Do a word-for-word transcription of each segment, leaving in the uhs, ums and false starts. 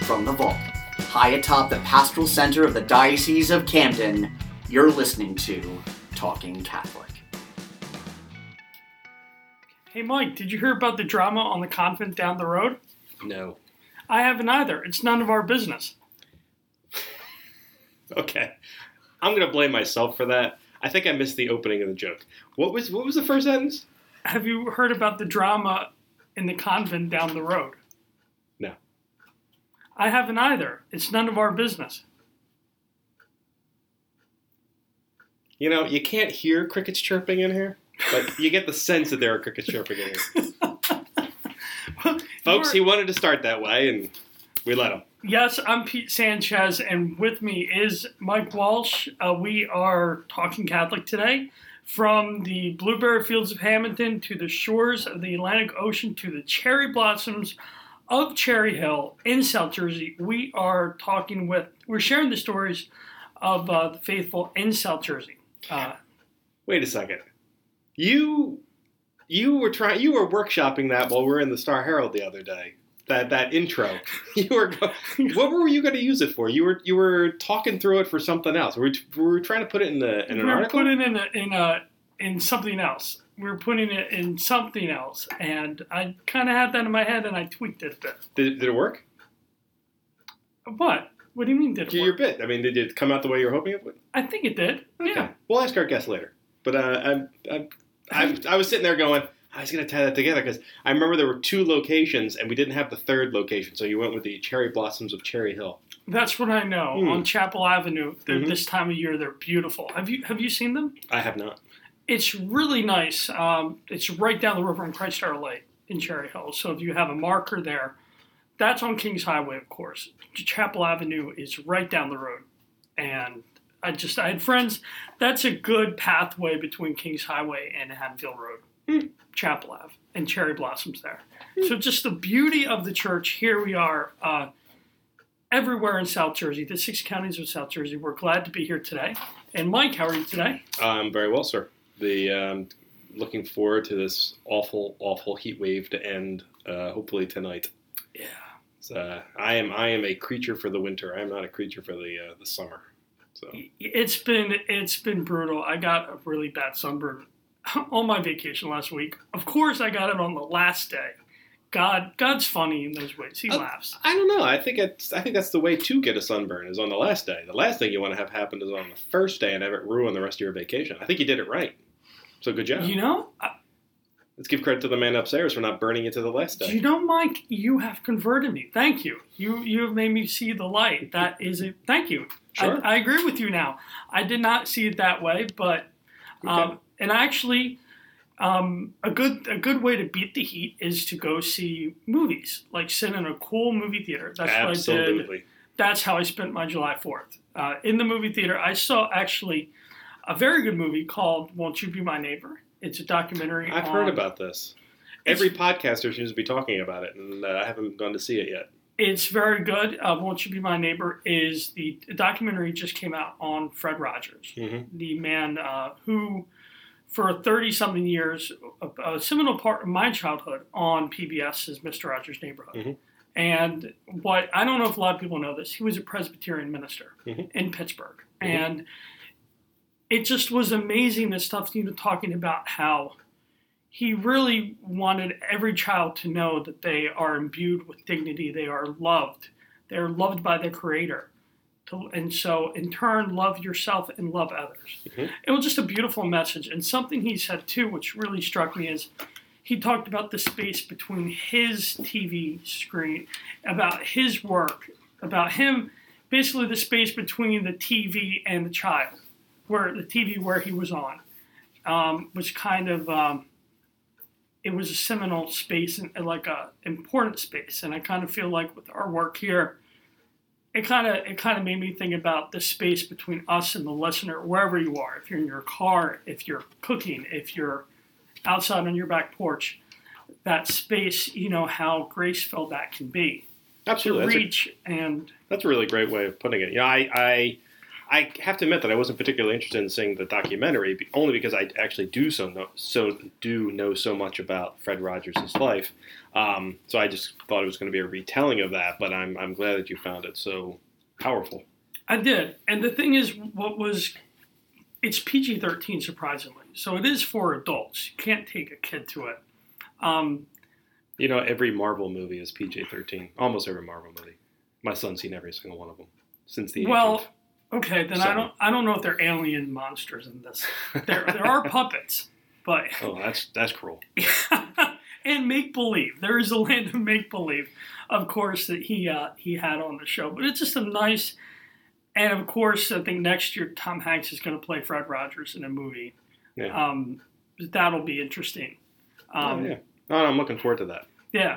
from the vault, high atop the pastoral center of the Diocese of Camden, you're listening to Talking Catholic. Hey Mike, did you hear about the drama on the convent down the road? No. I haven't either. It's none of our business. Okay. I'm going to blame myself for that. I think I missed the opening of the joke. What was what was the first sentence? Have you heard about the drama in the convent down the road? No. I haven't either. It's none of our business. You know, you can't hear crickets chirping in here, but you get the sense that there are crickets chirping in here. Well, Folks, he wanted to start that way, and we let him. Yes, I'm Pete Sanchez, and with me is Mike Walsh. Uh, we are Talking Catholic today. From the blueberry fields of Hamilton to the shores of the Atlantic Ocean to the cherry blossoms of Cherry Hill in South Jersey, we are talking with, we're sharing the stories of uh, the faithful in South Jersey. Uh, Wait a second. You you were trying you were workshopping that while we were in the Star Herald the other day. That that intro. You were go- what were you going to use it for? You were you were talking through it for something else. Were we, were we trying to put it in the in an we were article? putting it in a, in a in something else. We were putting it in something else, and I kind of had that in my head, and I tweaked it a bit. Did, did it work? What? What do you mean? Did it Your work? bit. I mean, did it come out the way you were hoping it would? I think it did. Okay. Yeah. We'll ask our guest later. But uh, I, I, I, I was sitting there going, I was going to tie that together because I remember there were two locations and we didn't have the third location. So you went with the cherry blossoms of Cherry Hill. That's what I know. Hmm. On Chapel Avenue, they're- Mhm. this time of year, they're beautiful. Have you have you seen them? I have not. It's really nice. Um, it's right down the river in Christ Our Lake in Cherry Hill. So if you have a marker there, that's on Kings Highway, of course. Chapel Avenue is right down the road. And I just, I had friends, that's a good pathway between Kings Highway and Haddonfield Road. Hmm. Chapel Ave and cherry blossoms there. So just the beauty of the church. Here we are uh, everywhere in South Jersey, the six counties of South Jersey. We're glad to be here today. And Mike, how are you today? Um, very well, sir. The um, looking forward to this awful, awful heat wave to end. Uh, hopefully tonight. Yeah. So, uh, I am, I am a creature for the winter. I am not a creature for the uh, the summer. So It's been it's been brutal. I got a really bad sunburn on my vacation last week. Of course, I got it on the last day. God, God's funny in those ways. He Uh, laughs. I don't know. I think it's. I think that's the way to get a sunburn is on the last day. The last thing you want to have happen is on the first day and have it ruin the rest of your vacation. I think you did it right. So good job. You know, I, Let's give credit to the man upstairs for not burning it to the last day. you know, Mike, you have converted me. Thank you. You you have made me see the light. That is a thank you. Sure. I, I agree with you now. I did not see it that way, but um, Okay. and actually, um, a good a good way to beat the heat is to go see movies, like sit in a cool movie theater. That's what I did. Absolutely. That's how I spent my July fourth. Uh, in the movie theater, I saw actually a very good movie called Won't You Be My Neighbor? It's a documentary. I've on, heard about this. Every podcaster seems to be talking about it, and uh, I haven't gone to see it yet. It's very good. Uh, Won't You Be My Neighbor is the documentary just came out on Fred Rogers, Mm-hmm. the man uh, who, for thirty-something years, a, a seminal part of my childhood on P B S is Mister Rogers' Neighborhood. Mm-hmm. And what I don't know if a lot of people know this, he was a Presbyterian minister Mm-hmm. in Pittsburgh. Mhm. And it just was amazing, the stuff he was talking about how he really wanted every child to know that they are imbued with dignity, they are loved, they're loved by their Creator. To, and so, in turn, love yourself and love others. Mhm. It was just a beautiful message. And something he said, too, which really struck me is he talked about the space between his T V screen, about his work, about him, basically the space between the T V and the child, where the T V where he was on, um, was kind of, um, it was a seminal space and, and like a important space. And I kind of feel like with our work here, it kind of it kind of made me think about the space between us and the listener, wherever you are. If you're in your car, if you're cooking, if you're outside on your back porch, that space, you know, how grace-filled that can be. Absolutely. To That's a, reach and that's a really great way of putting it. Yeah, I, I I have to admit that I wasn't particularly interested in seeing the documentary, only because I actually do so know, so do know so much about Fred Rogers' life. Um, so I just thought it was going to be a retelling of that. But I'm I'm glad that you found it so powerful. I did, and the thing is, what was it's P G thirteen surprisingly, so it is for adults. You can't take a kid to it. Um, you know, every Marvel movie is P G thirteen. Almost every Marvel movie. My son's seen every single one of them since the age well. of Okay, then seven. I don't. I don't know if they're alien monsters in this. There, there are puppets, but oh, that's that's cruel. and make believe. There is a land of make believe, of course, that he uh, he had on the show. But it's just a nice, and of course, I think next year Tom Hanks is going to play Fred Rogers in a movie. Yeah. Um, that'll be interesting. Um, oh, yeah. Oh, I'm looking forward to that. Yeah.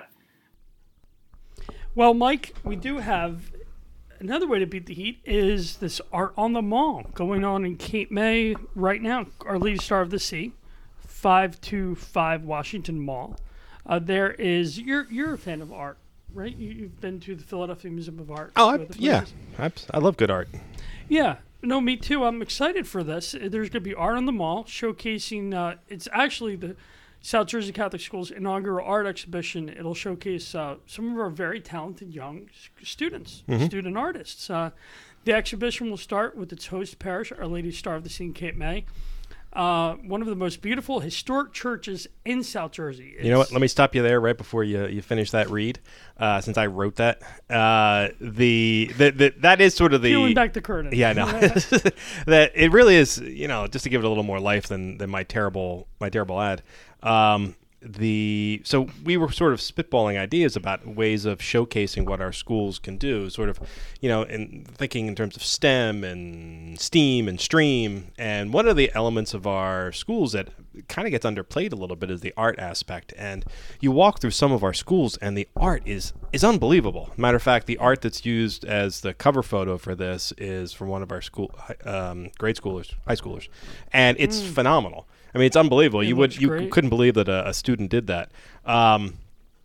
Well, Mike, we do have. Another way to beat the heat is this Art on the Mall going on in Cape May right now. Our Lady Star of the Sea, five two five Washington Mall. Uh, there is you're you're a fan of art, right? You, you've been to the Philadelphia Museum of Art. Oh, I, yeah, I, I love good art. Yeah, no, me too. I'm excited for this. There's going to be Art on the Mall showcasing. Uh, it's actually the South Jersey Catholic School's inaugural art exhibition. It'll showcase uh, some of our very talented young students, mm-hmm. student artists. Uh, the exhibition will start with its host parish, Our Lady Star of the Sea in Cape May. Uh, one of the most beautiful historic churches in South Jersey. It's, you know what? Let me stop you there right before you you finish that read, uh, since I wrote that. Uh, the, the, the that is sort of the peeling back the curtain. Yeah, I know. That it really is. You know, just to give it a little more life than than my terrible my terrible ad. Um, the so we were sort of spitballing ideas about ways of showcasing what our schools can do, sort of, you know, in thinking in terms of STEM and STEAM and STREAM. And one of the elements of our schools that kind of gets underplayed a little bit is the art aspect. And you walk through some of our schools, and the art is is unbelievable. Matter of fact, the art that's used as the cover photo for this is from one of our school um, grade schoolers, high schoolers, and it's mm. phenomenal. I mean, it's unbelievable. It you would you great. couldn't believe that a, a student did that. Um,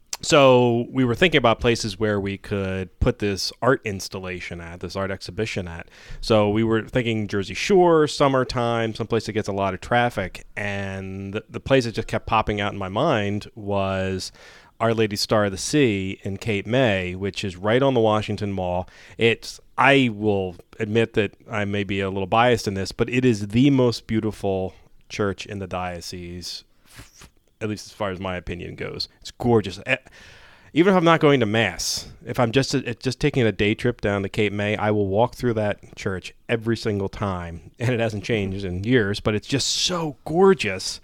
so we were thinking about places where we could put this art installation at, this art exhibition at. So we were thinking Jersey Shore, summertime, someplace that gets a lot of traffic. And the, the place that just kept popping out in my mind was Our Lady Star of the Sea in Cape May, which is right on the Washington Mall. It's I will admit that I may be a little biased in this, but it is the most beautiful church in the diocese, at least as far as my opinion goes. It's gorgeous. Even if I'm not going to mass, if I'm just a, just taking a day trip down to Cape May, I will walk through that church every single time, and it hasn't changed in years, but it's just so gorgeous.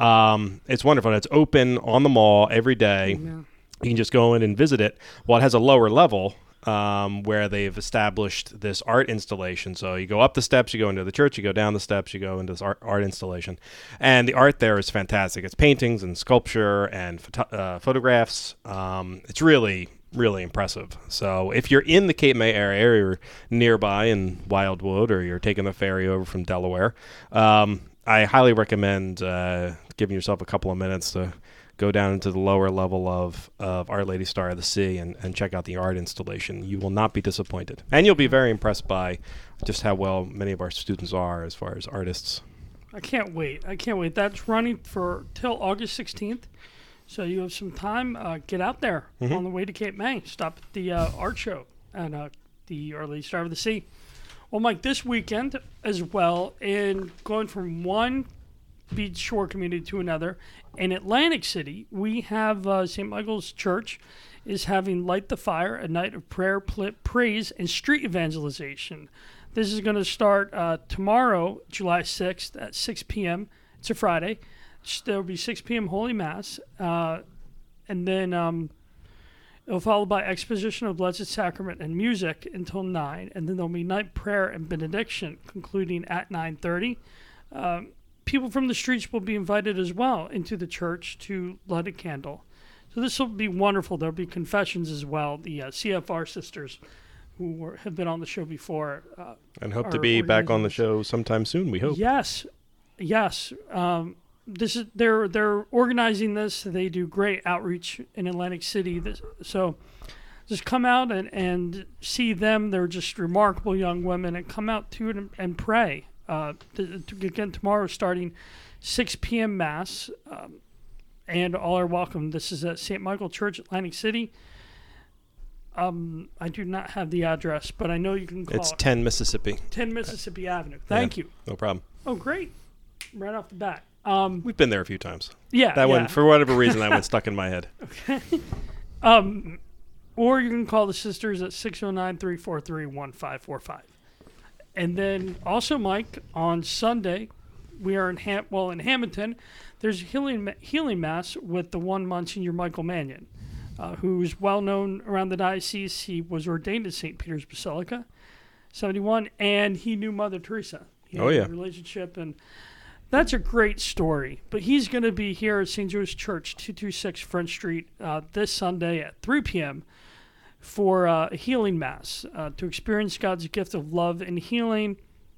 Um, it's wonderful. It's open on the mall every day. Yeah. You can just go in and visit it. Well, it has a lower level Um, where they've established this art installation. So you go up the steps, you go into the church, you go down the steps, you go into this art, art installation. And the art there is fantastic. It's paintings and sculpture and photo- uh, photographs. Um, it's really, really impressive. So if you're in the Cape May area, or you're nearby in Wildwood, or you're taking the ferry over from Delaware, um, I highly recommend uh, giving yourself a couple of minutes to go down into the lower level of, of Our Lady Star of the Sea and, and check out the art installation. You will not be disappointed. And you'll be very impressed by just how well many of our students are as far as artists. I can't wait. I can't wait. That's running for till August sixteenth. So you have some time. Uh, get out there mm-hmm. on the way to Cape May. Stop at the uh, art show at uh, the Our Lady Star of the Sea. Well, Mike, this weekend as well, in going from one beach shore community to another, in Atlantic City, we have uh, Saint Michael's Church is having Light the Fire, a night of prayer, pl- praise, and street evangelization. This is going to start uh, tomorrow, July sixth at six p.m. It's a Friday. There will be six p.m. Holy Mass, uh, and then um, it'll follow by exposition of Blessed Sacrament and music until nine, and then there'll be night prayer and benediction concluding at nine thirty. Um, People from the streets will be invited as well into the church to light a candle. So this will be wonderful. There'll be confessions as well. The uh, C F R sisters who were, have been on the show before. Uh, and hope to be back on the show sometime soon, we hope. Yes. Yes. Um, this is they're they're organizing this. They do great outreach in Atlantic City. This, so just come out and, and see them. They're just remarkable young women, and come out to it and, and pray. Uh, to, to, again, tomorrow starting six p.m. Mass, um, and all are welcome. This is at Saint Michael Church, Atlantic City. Um, I do not have the address, but I know you can call It's it. ten Mississippi. ten Mississippi Avenue. Thank Yeah, you. No problem. Oh, great. Right off the bat. Um, We've been there a few times. yeah. That yeah. one, for whatever reason, that one stuck in my head. Um, or you can call the sisters at six oh nine, three four three, one five four five. And then also, Mike, on Sunday, we are in Ham- well in Hamilton. There's a healing healing mass with the one Monsignor Michael Mannion, uh, who's well known around the diocese. He was ordained at Saint Peter's Basilica, seventy-one, and he knew Mother Teresa. He had Oh, yeah. a relationship, and that's a great story. But he's going to be here at Saint Joe's Church, two twenty-six Front Street, uh, this Sunday at three p.m. for uh, a healing mass uh, to experience God's gift of love and healing.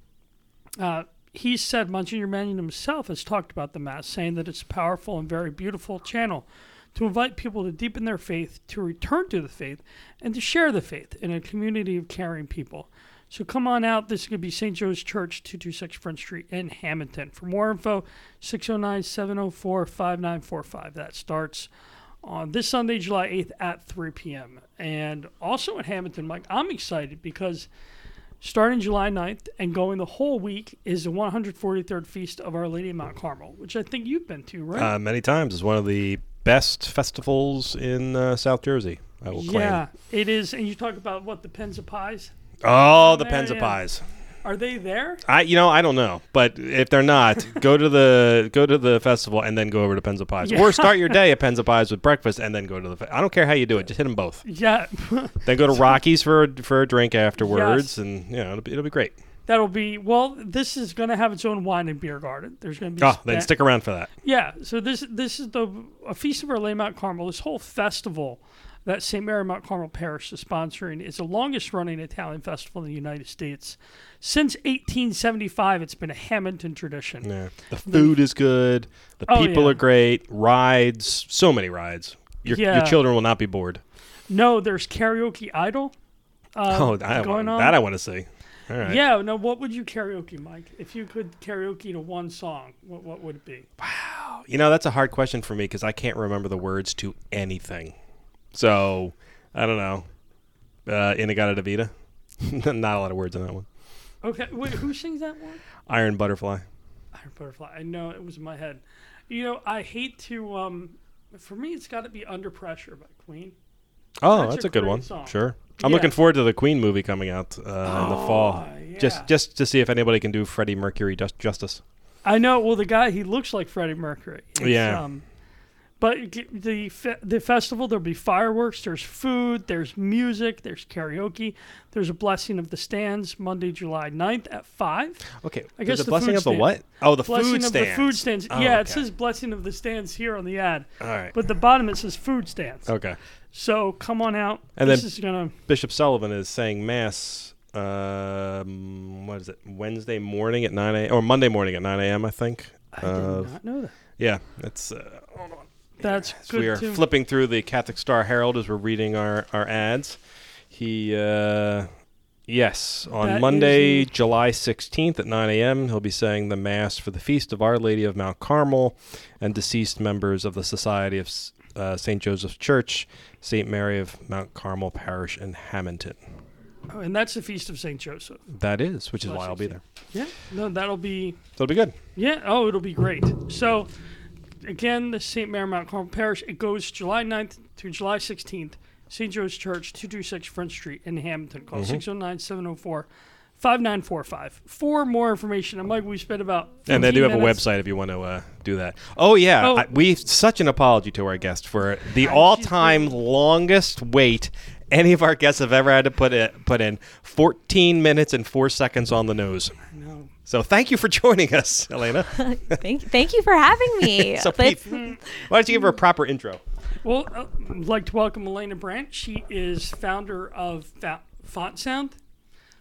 Uh, he said, Monsignor Mannion himself has talked about the mass, saying that it's a powerful and very beautiful channel to invite people to deepen their faith, to return to the faith, and to share the faith in a community of caring people. So come on out. This is going to be Saint Joe's Church, two twenty-six Front Street in Hamilton. For more info, six oh nine, seven oh four, five nine four five. That starts on this Sunday, July eighth at three p.m. And also in Hamilton, Mike, I'm excited because starting July ninth and going the whole week is the one hundred forty-third Feast of Our Lady of Mount Carmel, which I think you've been to, right? Uh, many times. It's one of the best festivals in uh, South Jersey, I will claim. Yeah, it is. And you talk about, what, the Penza Pies? Oh, the Yeah, Penza yeah. Pies. Are they there? I, you know, I don't know, but if they're not, go to the go to the festival and then go over to Penza Pies, Yeah. or start your day at Penza Pies with breakfast and then go to the. Fe- I don't care how you do it, just hit them both. Yeah. Then go to Rockies for a, for a drink afterwards, Yes. and you know it'll be, it'll be great. That'll be, well, this is going to have its own wine and beer garden. There's going to be. Oh, spa- then stick around for that. Yeah, so this this is the a Feast of Our Lady of Mount Carmel. This whole festival that Saint Mary Mount Carmel Parish is sponsoring is the longest running Italian festival in the United States. Since eighteen seventy-five, it's been a Hamilton tradition. Yeah, the food is good. The Oh, people yeah. are great. Rides, so many rides. Your Yeah. your children will not be bored. No, there's Karaoke Idol uh, oh, I going want, on. that I want to see. All right. Yeah, no, what would you karaoke, Mike? If you could karaoke to one song, what, what would it be? You know, that's a hard question for me because I can't remember the words to anything. So, I don't know. Uh, Inagata Davida? Not a lot of words in that one. Okay, wait, who sings that one? Iron Butterfly. Iron Butterfly. I know, it was in my head. You know, I hate to, um, for me, it's got to be Under Pressure by Queen. Oh, That's that's, a a good great one. song. Sure. I'm Yeah. looking forward to the Queen movie coming out uh, in the fall. yeah. Just just to see if anybody can do Freddie Mercury just, justice. I know. Well, the guy, he looks like Freddie Mercury. It's, Yeah. Um, but g- the fe- the festival, there'll be fireworks. There's food. There's music. There's karaoke. There's a blessing of the stands Monday, July ninth at five. Okay. I There's guess a the blessing food of the stand. what? Oh, the Blessing food of stands. the food stands. Oh, yeah, it okay. says blessing of the stands here on the ad. All right. But the bottom it says food stands. Okay. So come on out. And this then- is gonna. Bishop Sullivan is saying mass. Um, what is it? Wednesday morning at nine a m or Monday morning at nine a m I think. I Uh, did not know that. Yeah, it's. Uh, hold on. That's As good we are too. flipping through the Catholic Star Herald as we're reading our, our ads. He, uh, yes, on That Monday, is- July sixteenth at nine a m, he'll be saying the Mass for the Feast of Our Lady of Mount Carmel and deceased members of the Society of uh, Saint Joseph's Church, Saint Mary of Mount Carmel Parish in Hamilton. Oh, and that's the Feast of Saint Joseph. That is, which is July why I'll be there. Yeah. No, that'll be. So it'll be good. Yeah. Oh, it'll be great. So, again, the Saint Mary Mount Carmel Parish. It goes July ninth to July sixteenth. Saint Joe's Church, two twenty-six Front Street in Hamilton. Call six oh nine, seven oh four, five nine four five. For more information, I'm like, we spent about. And they do have fifteen minutes. a website if you want to uh, do that. Oh, yeah. Oh. I, we such an apology to our guest for the Ah, all-time she's longest wait any of our guests have ever had to put it, put in fourteen minutes and four seconds on the nose. No. So thank you for joining us, Elena. Thank, thank you for having me. So But- Pete, why don't you give her a proper intro? Well, uh, I'd like to welcome Elena Brandt. She is founder of Fa- Font Sound.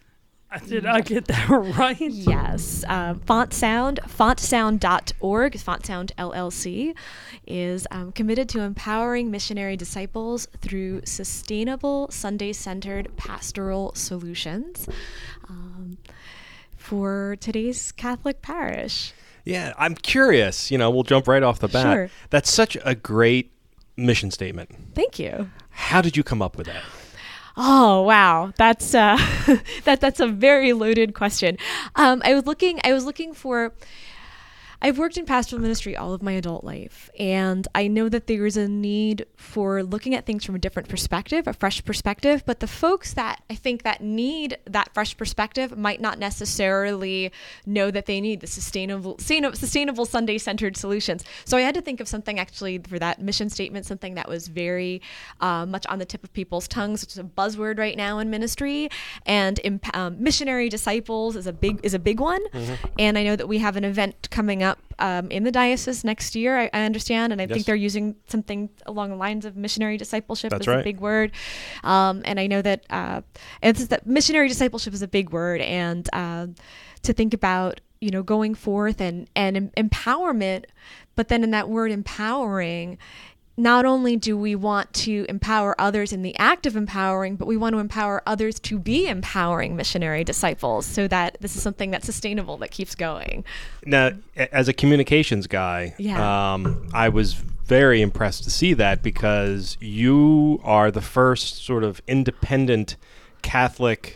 Did I get that right? Yes. Um, Font Sound, font sound dot org, Font Sound L L C, is um, committed to empowering missionary disciples through sustainable, Sunday-centered pastoral solutions um, for today's Catholic parish. Yeah, I'm curious. You know, we'll jump right off the bat. Sure. That's such a great mission statement. Thank you. How did you come up with that? Oh wow, that's uh, that that's a very loaded question. Um, I was looking. I was looking for. I've worked in pastoral ministry all of my adult life, and I know that there is a need for looking at things from a different perspective, a fresh perspective, but the folks that I think that need that fresh perspective might not necessarily know that they need the sustainable, sustainable Sunday-centered solutions. So I had to think of something actually for that mission statement, something that was very uh, much on the tip of people's tongues, which is a buzzword right now in ministry, and imp- um, missionary disciples is a big is a big one. Mm-hmm. And I know that we have an event coming up Um, in the diocese next year, I, I understand, and I yes. think they're using something along the lines of missionary discipleship. That's is right. a big word, um, and I know that uh, and it's that missionary discipleship is a big word, and uh, to think about, you know, going forth and and em- empowerment, but then in that word empowering, not only do we want to empower others in the act of empowering, but we want to empower others to be empowering missionary disciples, so that this is something that's sustainable, that keeps going. Now, as a communications guy, Yeah. um, I was very impressed to see that, because you are the first sort of independent Catholic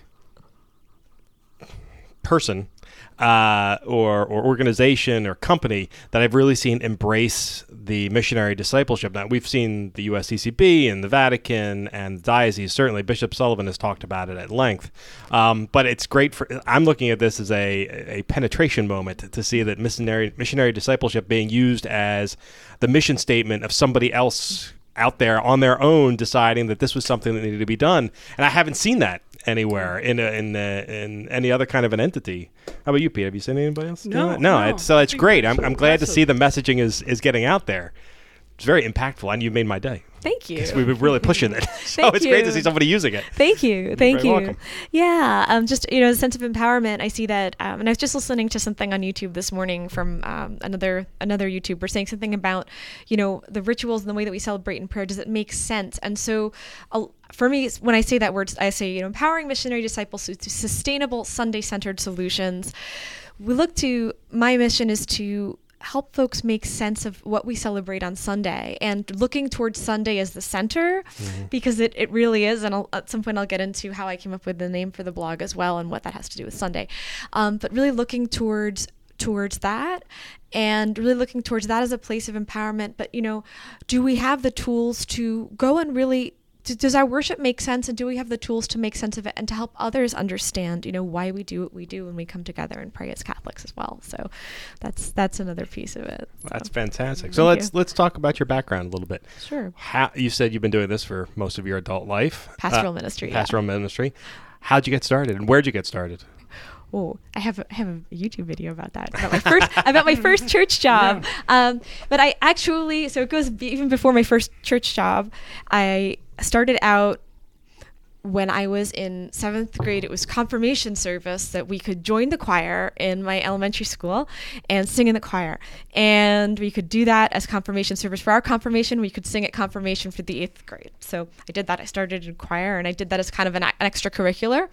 person uh, or, or organization or company that I've really seen embrace the missionary discipleship. Now, we've seen the U S C C B and the Vatican and the diocese. Certainly, Bishop Sullivan has talked about it at length. Um, but it's great for, I'm looking at this as a, a penetration moment to see that missionary, missionary discipleship being used as the mission statement of somebody else out there on their own deciding that this was something that needed to be done. And I haven't seen that anywhere in a, in a, in any other kind of an entity. How about you, Pete? Have you seen anybody else? No, do that? no. no. It's, so it's I think great. that's I'm, I'm glad to impressive. see the messaging is is getting out there. It's very impactful, and you made my day. Thank you. Because we've been really pushing it. So Thank it's great to you. see somebody using it. Thank you. Thank very you. welcome. Yeah. Um, just, you know, a sense of empowerment. I see that. Um, and I was just listening to something on YouTube this morning from um, another another YouTuber saying something about, you know, the rituals and the way that we celebrate in prayer. Does it make sense? And so uh, for me, when I say that word, I say, you know, empowering missionary disciples to sustainable Sunday-centered solutions. We look to, my mission is to help folks make sense of what we celebrate on Sunday, and looking towards Sunday as the center, mm-hmm. because it, it really is. And I'll, at some point I'll get into how I came up with the name for the blog as well, and what that has to do with Sunday. Um, but really looking towards towards that, and really looking towards that as a place of empowerment. But, you know, do we have the tools to go and really, does our worship make sense, and do we have the tools to make sense of it and to help others understand, you know, why we do what we do when we come together and pray as Catholics as well? So that's that's another piece of it. So. That's fantastic. So Thank let's you. let's talk about your background a little bit. Sure. How you said you've been doing this for most of your adult life. Pastoral Uh, ministry. Pastoral ministry. How'd you get started, and where'd you get started? Oh, I have a, I have a YouTube video about that, about my first about my first church job. Yeah. Um, but I actually, so it goes b- even before my first church job. I started out when I was in seventh grade. It was confirmation service that we could join the choir in my elementary school and sing in the choir. And we could do that as confirmation service. For our confirmation, we could sing at confirmation for the eighth grade. So I did that. I started in choir, and I did that as kind of an, an extracurricular.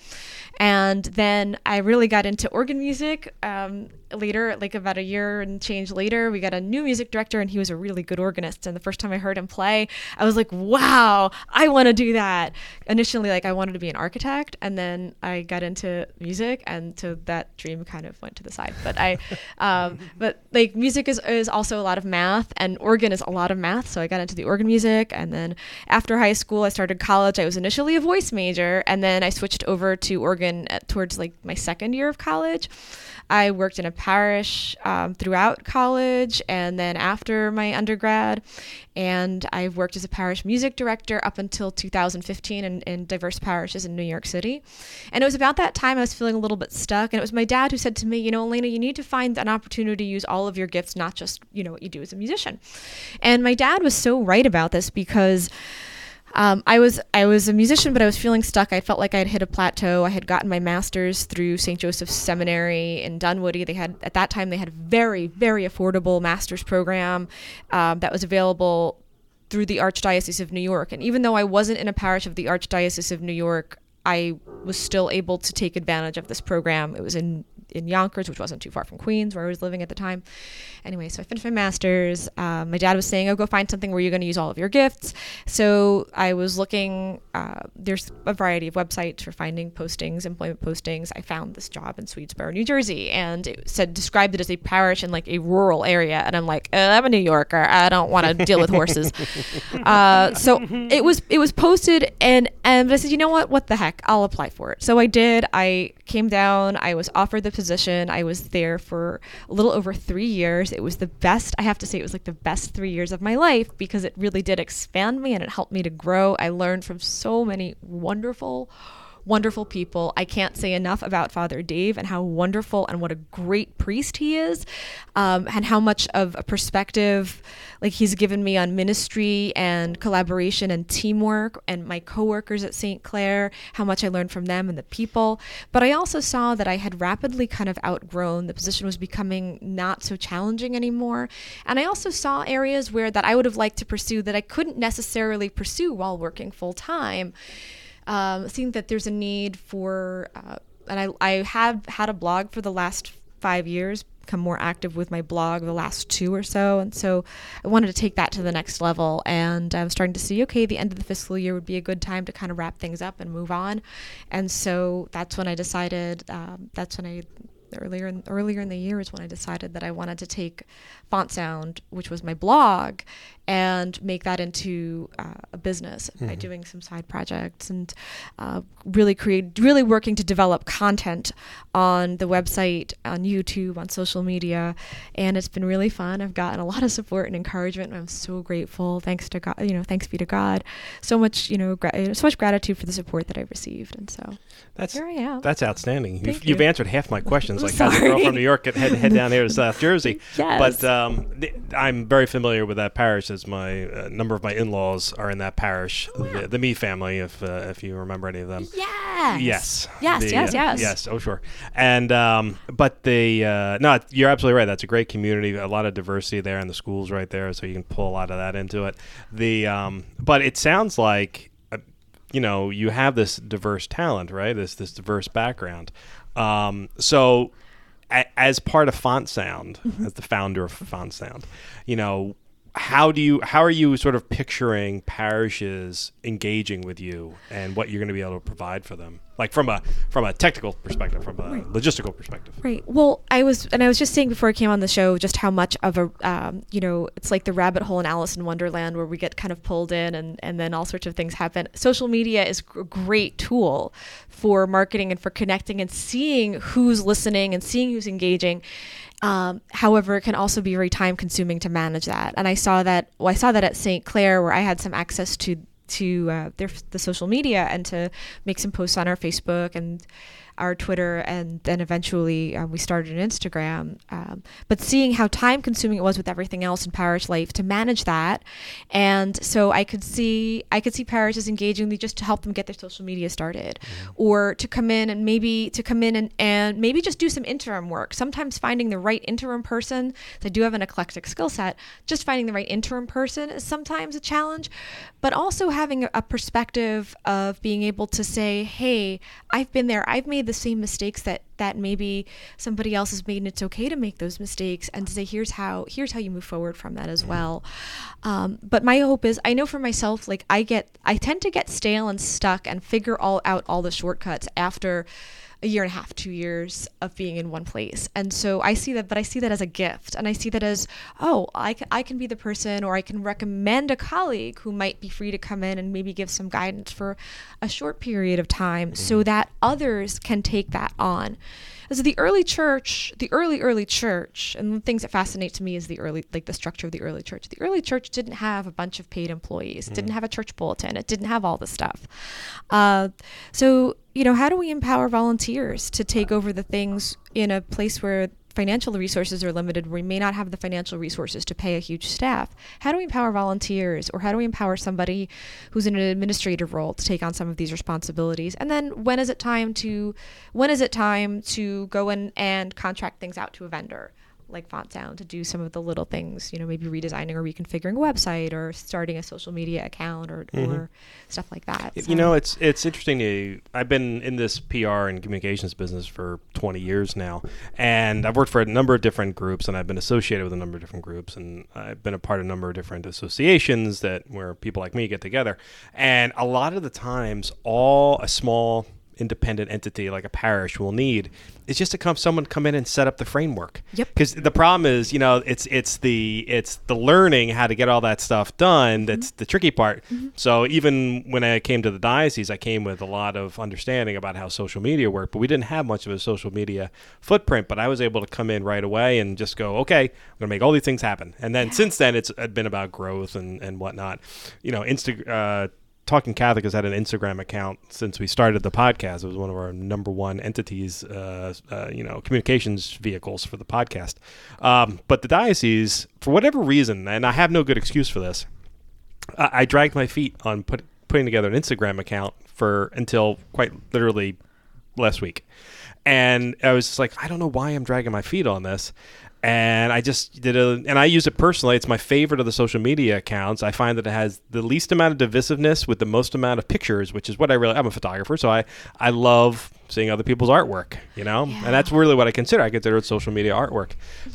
And then I really got into organ music um, later, like about a year and change later. We got a new music director, and he was a really good organist. And the first time I heard him play, I was like, wow, I want to do that. Initially, like, I wanted to be an architect, and then I got into music, and so that dream kind of went to the side. But I, um, but like music is, is also a lot of math, and organ is a lot of math. So I got into the organ music, and then after high school, I started college. I was initially a voice major, and then I switched over to organ at, towards like my second year of college. I worked in a parish um, throughout college and then after my undergrad, and I've worked as a parish music director up until two thousand fifteen in, in diverse parishes in New York City. And it was about that time I was feeling a little bit stuck, and it was my dad who said to me, you know, Elena, you need to find an opportunity to use all of your gifts, not just, you know, what you do as a musician. And my dad was so right about this, because Um, I was I was a musician, but I was feeling stuck. I felt like I had hit a plateau. I had gotten my master's through Saint Joseph's Seminary in Dunwoody. They had at that time they had a very very affordable master's program um, that was available through the Archdiocese of New York. And even though I wasn't in a parish of the Archdiocese of New York, I was still able to take advantage of this program. It was in in Yonkers, which wasn't too far from Queens, where I was living at the time. Anyway, so I finished my master's. Um, my dad was saying, oh, go find something where you're going to use all of your gifts. So I was looking, uh, there's a variety of websites for finding postings, employment postings. I found this job in Swedesboro, New Jersey, and it said, described it as a parish in like a rural area. And I'm like, uh, I'm a New Yorker. I don't want to deal with horses. Uh, so it was, it was posted and, and I said, you know what, what the heck, I'll apply for it. So I did. I came down, I was offered the position. I was there for a little over three years. It was the best, I have to say, it was like the best three years of my life because it really did expand me and it helped me to grow. I learned from so many wonderful, wonderful people. I can't say enough about Father Dave and how wonderful and what a great priest he is, um, and how much of a perspective like he's given me on ministry and collaboration and teamwork, and my coworkers at Saint Clair, how much I learned from them and the people. But I also saw that I had rapidly kind of outgrown. The position was becoming not so challenging anymore. And I also saw areas where that I would have liked to pursue that I couldn't necessarily pursue while working full time. Um, seeing that there's a need for, uh, and I, I have had a blog for the last five years, become more active with my blog the last two or so. And so I wanted to take that to the next level. And I'm starting to see, okay, the end of the fiscal year would be a good time to kind of wrap things up and move on. And so that's when I decided, um, that's when I, earlier in, earlier in the year is when I decided that I wanted to take Font Sound, which was my blog, and make that into uh, a business mm-hmm. by doing some side projects and uh, really create, really working to develop content on the website, on YouTube, on social media, and it's been really fun. I've gotten a lot of support and encouragement. And I'm so grateful. Thanks to God, you know, thanks be to God. So much, you know, gra- so much gratitude for the support that I've received, and so that's here I am. That's outstanding. You've, you. you've answered half my questions. Like, Sorry. how's a girl from New York get head head down there to South Jersey? Yes. But um, th- I'm very familiar with that parish, as my uh, number of my in-laws are in that parish, Oh, yeah. the, the Me family, if uh, if you remember any of them. Yes. Yes. Yes. The, yes. uh, Yes. Yes. Oh, sure. And um, but the uh, no, you're absolutely right. That's a great community. A lot of diversity there, and the schools right there, so you can pull a lot of that into it. The um, but it sounds like uh, you know you have this diverse talent, right? This this diverse background. Um, so a, as part of Font Sound, mm-hmm. as the founder of Font Sound, you know. How do you? How are you sort of picturing parishes engaging with you, and what you're going to be able to provide for them, like from a from a technical perspective, from a right. logistical perspective? Right. Well, I was, and I was just saying before I came on the show, just how much of a, um, you know, it's like the rabbit hole in Alice in Wonderland, where we get kind of pulled in, and and then all sorts of things happen. Social media is a great tool for marketing and for connecting and seeing who's listening and seeing who's engaging. Um, however, it can also be very time consuming to manage that. And I saw that, well, I saw that at Saint Clair, where I had some access to, to uh, their, the social media and to make some posts on our Facebook and our Twitter, and then eventually um, we started an Instagram. Um, but seeing how time consuming it was with everything else in parish life to manage that. And so I could see, I could see parishes engaging me just to help them get their social media started, mm-hmm. or to come in and maybe to come in and, and maybe just do some interim work. Sometimes finding the right interim person, I do have an eclectic skill set, just finding the right interim person is sometimes a challenge, but also having a, a perspective of being able to say, hey, I've been there, I've made the same mistakes that that maybe somebody else has made, and it's okay to make those mistakes, and to say here's how here's how you move forward from that as well. Um, but my hope is, I know for myself, like I get I tend to get stale and stuck and figure all out all the shortcuts after a year and a half, two years of being in one place. And so I see that, but I see that as a gift. And I see that as, oh, I can, I can be the person, or I can recommend a colleague who might be free to come in and maybe give some guidance for a short period of time, mm-hmm. so that others can take that on. So the early church, the early, early church, and the things that fascinate to me is the early, like the structure of the early church. The early church didn't have a bunch of paid employees. It mm-hmm. didn't have a church bulletin. It didn't have all this stuff. Uh, so, you know, how do we empower volunteers to take over the things in a place where financial resources are limited, we may not have the financial resources to pay a huge staff. How do we empower volunteers, or how do we empower somebody who's in an administrative role to take on some of these responsibilities? And then when is it time to when is it time to go in and contract things out to a vendor like FontSound to do some of the little things, you know, maybe redesigning or reconfiguring a website or starting a social media account or, mm-hmm. or stuff like that. You So- know, it's it's interesting to, I've been in this P R and communications business for twenty years now, and I've worked for a number of different groups, and I've been associated with a number of different groups, and I've been a part of a number of different associations that where people like me get together. And a lot of the times, all a small independent entity like a parish will need is just to come someone come in and set up the framework. Yep. Because the problem is, you know, it's it's the it's the learning how to get all that stuff done that's mm-hmm. the tricky part. Mm-hmm. So even when I came to the diocese, I came with a lot of understanding about how social media worked, but we didn't have much of a social media footprint. But I was able to come in right away and just go, okay, I'm gonna make all these things happen. And then yeah. since then, it's been about growth and and whatnot. You know, Insta. Uh, Talking Catholic has had an Instagram account since we started the podcast. It was one of our number one entities, uh, uh, you know, communications vehicles for the podcast. Um, but the diocese, for whatever reason, and I have no good excuse for this, I, I dragged my feet on put, putting together an Instagram account for until quite literally last week. And I was just like, I don't know why I'm dragging my feet on this. And I just did a, and I use it personally. It's my favorite of the social media accounts. I find that it has the least amount of divisiveness with the most amount of pictures, which is what I really, I'm a photographer, so I, I love seeing other people's artwork, you know? Yeah. And that's really what I consider. I consider it social media artwork.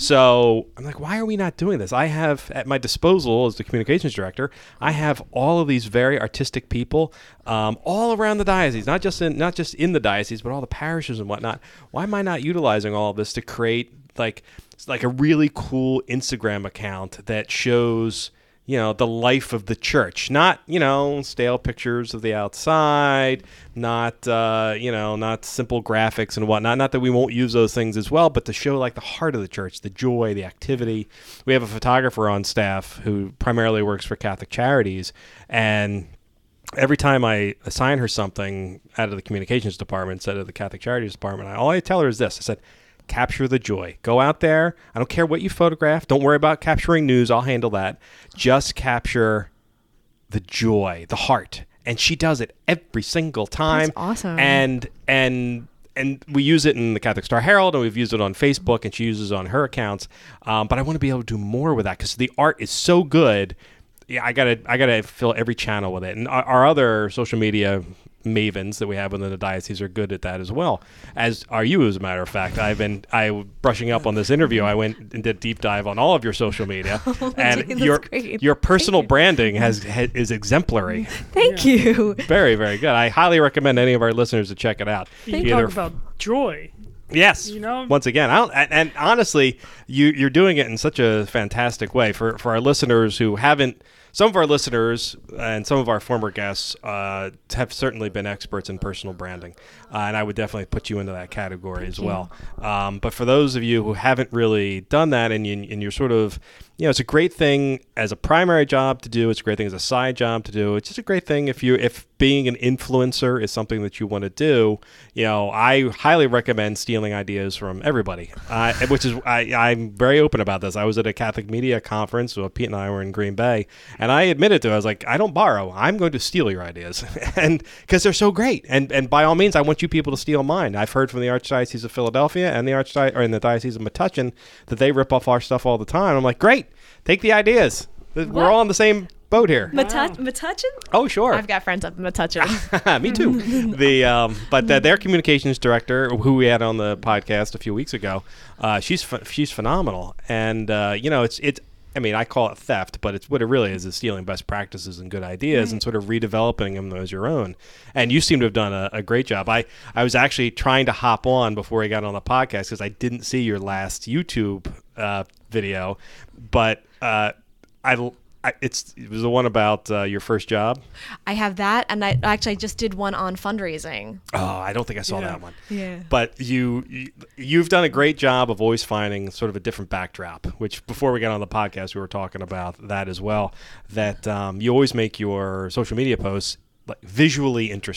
So I'm like, why are we not doing this? I have at my disposal as the communications director, I have all of these very artistic people um, all around the diocese, not just in, not just in the diocese, but all the parishes and whatnot. Why am I not utilizing all of this to create like, like a really cool Instagram account that shows, you know, the life of the church, not, you know, stale pictures of the outside, not, uh, you know, not simple graphics and whatnot. Not that we won't use those things as well, but to show like the heart of the church, the joy, the activity. We have a photographer on staff who primarily works for Catholic Charities, and every time I assign her something out of the communications department instead of the Catholic Charities department, I, all I tell her is this. I said, capture the joy. Go out there. I don't care what you photograph. Don't worry about capturing news. I'll handle that. Just capture the joy, the heart. And she does it every single time. That's awesome. And and and we use it in the Catholic Star Herald, and we've used it on Facebook, and she uses it on her accounts. Um, but I want to be able to do more with that because the art is so good. Yeah, I gotta I gotta fill every channel with it. And our, our other social media mavens that we have within the diocese are good at that as well, as are you, as a matter of fact. I've been I brushing up on this interview. I went and did a deep dive on all of your social media, oh, and dude, your great. your personal you. branding has, has is exemplary. Thank yeah. you. Very, very good. I highly recommend any of our listeners to check it out. You Either talk about joy. Yes. You know? Once again, I don't, and, and honestly, you you're doing it in such a fantastic way for for our listeners who haven't. Some of our listeners and some of our former guests uh, have certainly been experts in personal branding, uh, and I would definitely put you into that category Thank as you. well. Um, but for those of you who haven't really done that, and, you, and you're sort of, you know, it's a great thing as a primary job to do. It's a great thing as a side job to do. It's just a great thing if you if being an influencer is something that you want to do. You know, I highly recommend stealing ideas from everybody, uh, which is I, I'm very open about this. I was at a Catholic media conference, so Pete and I were in Green Bay, and I admitted to it, I was like, I don't borrow. I'm going to steal your ideas, and because they're so great. And and by all means, I want you people to steal mine. I've heard from the Archdiocese of Philadelphia and the Archdiocese or in the Diocese of Metuchen that they rip off our stuff all the time. I'm like, great, take the ideas. We're What? all on the same boat here. Metuchen? Metuchen? Oh, sure. I've got friends up in Metuchen. Me too. the um, but uh, their communications director, who we had on the podcast a few weeks ago, uh, she's ph- she's phenomenal, and uh, you know, it's it's. I mean, I call it theft, but it's what it really is is stealing best practices and good ideas, right, and sort of redeveloping them as your own. And you seem to have done a, a great job. I, I was actually trying to hop on before we got on the podcast because I didn't see your last YouTube uh, video, but uh, I. I, it's it was the one about uh, your first job. I have that, and I actually I just did one on fundraising. Oh, I don't think I saw Yeah. that one. Yeah. But you, you you've done a great job of always finding sort of a different backdrop. Which before we got on the podcast, we were talking about that as well. That um, you always make your social media posts like visually interesting.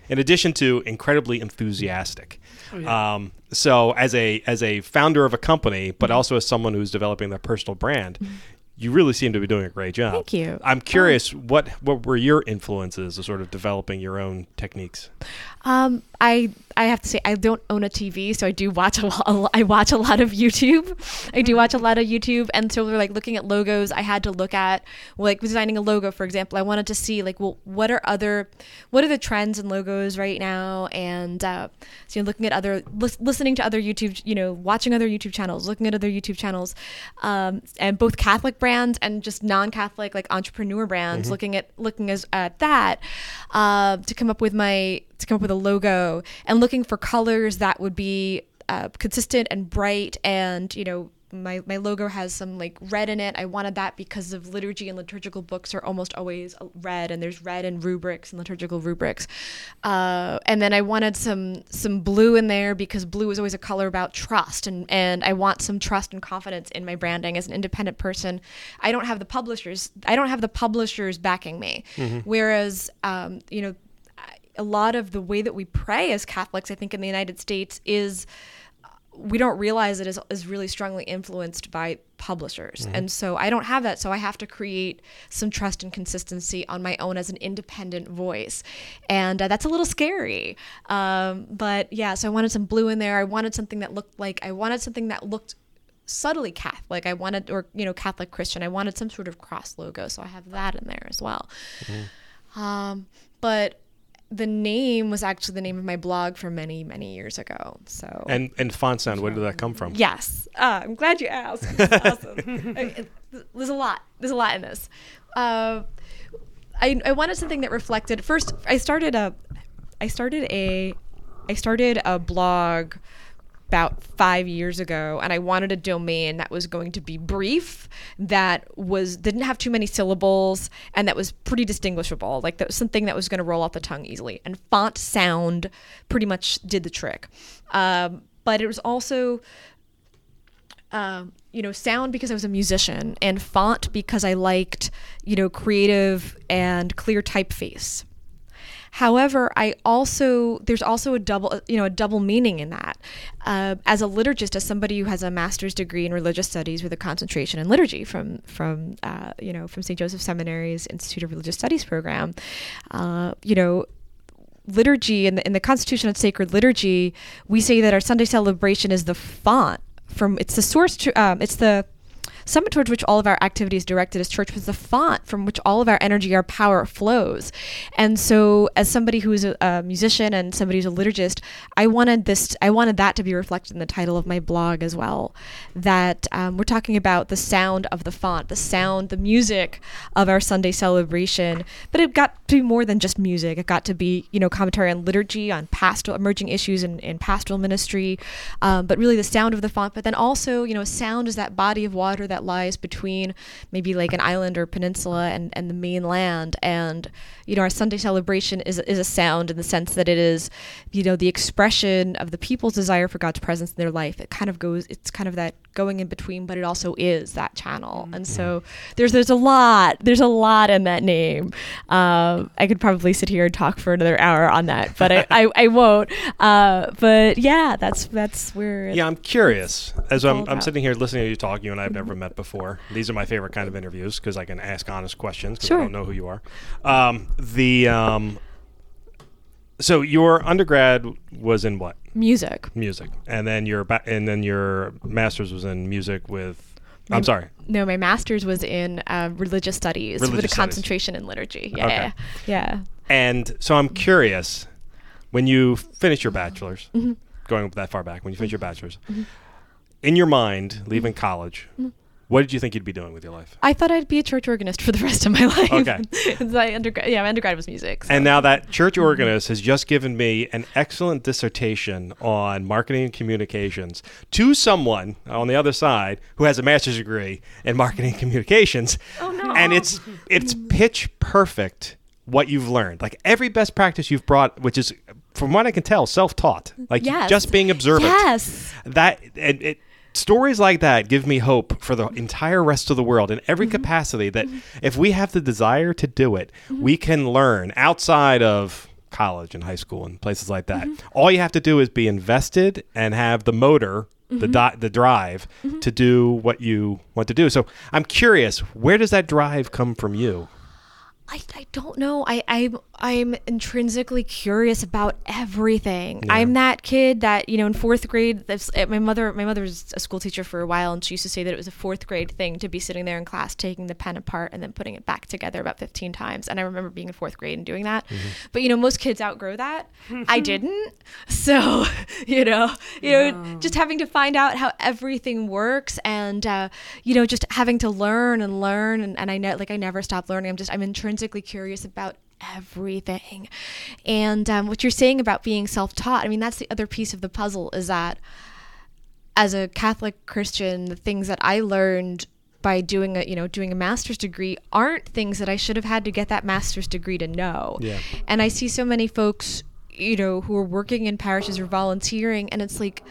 in addition to incredibly enthusiastic. Oh, yeah. Um, so as a as a founder of a company, but also as someone who's developing their personal brand, you really seem to be doing a great job. Thank you. I'm curious, what what were your influences of sort of developing your own techniques? Um, I I have to say I don't own a T V, so I do watch a lot. I watch a lot of YouTube. I do watch a lot of YouTube, and so we're like looking at logos. I had to look at like designing a logo, for example. I wanted to see like, well, what are other, what are the trends in logos right now, and uh, so you know, looking at other, lis- listening to other YouTube, you know, watching other YouTube channels, looking at other YouTube channels, um, and both Catholic brands and just non-Catholic like entrepreneur brands. Mm-hmm. Looking at looking as, at that uh, to come up with my. to come up with a logo, and looking for colors that would be uh, consistent and bright. And, you know, my, my logo has some like red in it. I wanted that because of liturgy, and liturgical books are almost always red, and there's red in rubrics and liturgical rubrics. Uh, and then I wanted some, some blue in there because blue is always a color about trust. And, and I want some trust and confidence in my branding as an independent person. I don't have the publishers. I don't have the publishers backing me. Mm-hmm. Whereas, um, you know, a lot of the way that we pray as Catholics, I think, in the United States is we don't realize it is, is really strongly influenced by publishers. Mm-hmm. And so I don't have that. So I have to create some trust and consistency on my own as an independent voice. And uh, that's a little scary. Um, but yeah, so I wanted some blue in there. I wanted something that looked like, I wanted something that looked subtly Catholic. I wanted, or, you know, Catholic Christian. I wanted some sort of cross logo. So I have that in there as well. Mm-hmm. Um, but the name was actually the name of my blog from many, many years ago. So and and font sound, where did that come from? Yes, uh, I'm glad you asked. It's awesome. I, it, there's a lot. There's a lot in this. Uh, I I wanted something that reflected. First, I started a, I started a, I started a blog about five years ago, and I wanted a domain that was going to be brief, that was didn't have too many syllables, and that was pretty distinguishable. Like that was something that was going to roll off the tongue easily. And font sound pretty much did the trick. Um, but it was also, um, you know, sound because I was a musician, and font because I liked, you know, creative and clear typeface. However, I also there's also a double you know a double meaning in that. Uh, as a liturgist, as somebody who has a master's degree in religious studies with a concentration in liturgy from from uh, you know from Saint Joseph Seminary's Institute of Religious Studies program, uh, you know. Liturgy in the, in the Constitution on Sacred Liturgy, we say that our Sunday celebration is the font from it's the source to um, it's the summit towards which all of our activities directed as church, was the font from which all of our energy, our power flows. And so as somebody who is a, a musician and somebody who's a liturgist, I wanted this, I wanted that to be reflected in the title of my blog as well, that um, we're talking about the sound of the font, the sound, the music of our Sunday celebration. But it got to be more than just music. It got to be, you know, commentary on liturgy, on pastoral, emerging issues in, in pastoral ministry, um, but really the sound of the font. But then also, you know, sound is that body of water that lies between maybe like an island or peninsula and, and the mainland. And, you know, our Sunday celebration is, is a sound in the sense that it is, you know, the expression of the people's desire for God's presence in their life. It kind of goes, it's kind of that going in between, but it also is that channel. Mm-hmm. And so there's, there's a lot, there's a lot in that name. Um, I could probably sit here and talk for another hour on that, but I, I, I won't. Uh, but yeah, that's, that's where. Yeah, I'm curious. As I'm, I'm sitting here listening to you talk, you and I have never met before. These are my favorite kind of interviews because I can ask honest questions because sure. I don't know who you are. Um, the um, so your undergrad was in what? Music. Music, and then your ba- and then your master's was in music with. My, I'm sorry. No, my master's was in uh, religious studies religious with a studies. concentration in liturgy. Yeah, okay. yeah. And so I'm curious, when you finish your bachelor's, mm-hmm. going that far back, when you finish your bachelor's, mm-hmm. in your mind, leaving mm-hmm. college. Mm-hmm. What did you think you'd be doing with your life? I thought I'd be a church organist for the rest of my life. Okay. my undergrad, yeah, my undergrad was music. So. And now that church organist has just given me an excellent dissertation on marketing and communications to someone on the other side who has a master's degree in marketing and communications. Oh, no. And it's it's pitch perfect what you've learned. Like every best practice you've brought, which is, from what I can tell, self-taught. Like yes. just being observant. Yes. That it, it stories like that give me hope for the entire rest of the world in every mm-hmm. capacity, that mm-hmm. if we have the desire to do it, mm-hmm. we can learn outside of college and high school and places like that. Mm-hmm. All you have to do is be invested and have the motor, mm-hmm. the di- the drive mm-hmm. to do what you want to do. So I'm curious, where does that drive come from you? I, I don't know. I, I'm, I'm intrinsically curious about everything. Yeah. I'm that kid that, you know, in fourth grade, that's, my mother my mother was a school teacher for a while, and she used to say that it was a fourth grade thing to be sitting there in class taking the pen apart and then putting it back together about fifteen times. And I remember being in fourth grade and doing that. Mm-hmm. But, you know, most kids outgrow that. I didn't. So, you know, you know, no. just having to find out how everything works and, uh, you know, just having to learn and learn. And, and I know, like, I never stop learning. I'm just, I'm intrinsically curious about everything. And um, what you're saying about being self-taught, I mean, that's the other piece of the puzzle, is that as a Catholic Christian, the things that I learned by doing a, you know, doing a master's degree aren't things that I should have had to get that master's degree to know. Yeah. And I see so many folks, you know, who are working in parishes or volunteering, and it's like,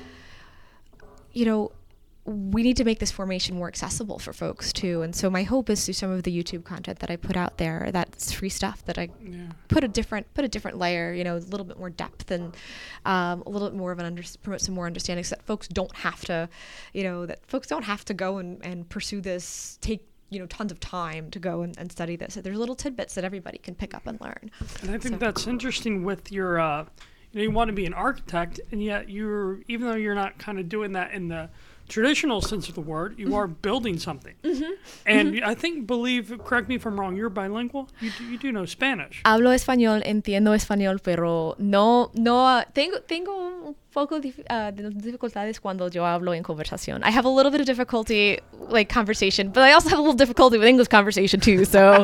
you know, we need to make this formation more accessible for folks too. And so my hope is through some of the YouTube content that I put out there, that's free stuff, that I yeah. put a different put a different layer, you know, a little bit more depth and um, a little bit more of an under, promote some more understanding, so that folks don't have to, you know, that folks don't have to go and, and pursue this, take, you know, tons of time to go and, and study this. So there's little tidbits that everybody can pick up and learn. And I think so. that's interesting with your, uh, you know, you want to be an architect, and yet you're, even though you're not kind of doing that in the traditional sense of the word, you mm-hmm. are building something. Mm-hmm. And mm-hmm. I think, believe, correct me if I'm wrong, you're bilingual? You do, you do know Spanish. Hablo español, entiendo español, pero no, no, tengo, tengo un poco de uh, dificultades cuando yo hablo en conversación. I have a little bit of difficulty, like, conversation, but I also have a little difficulty with English conversation too, so,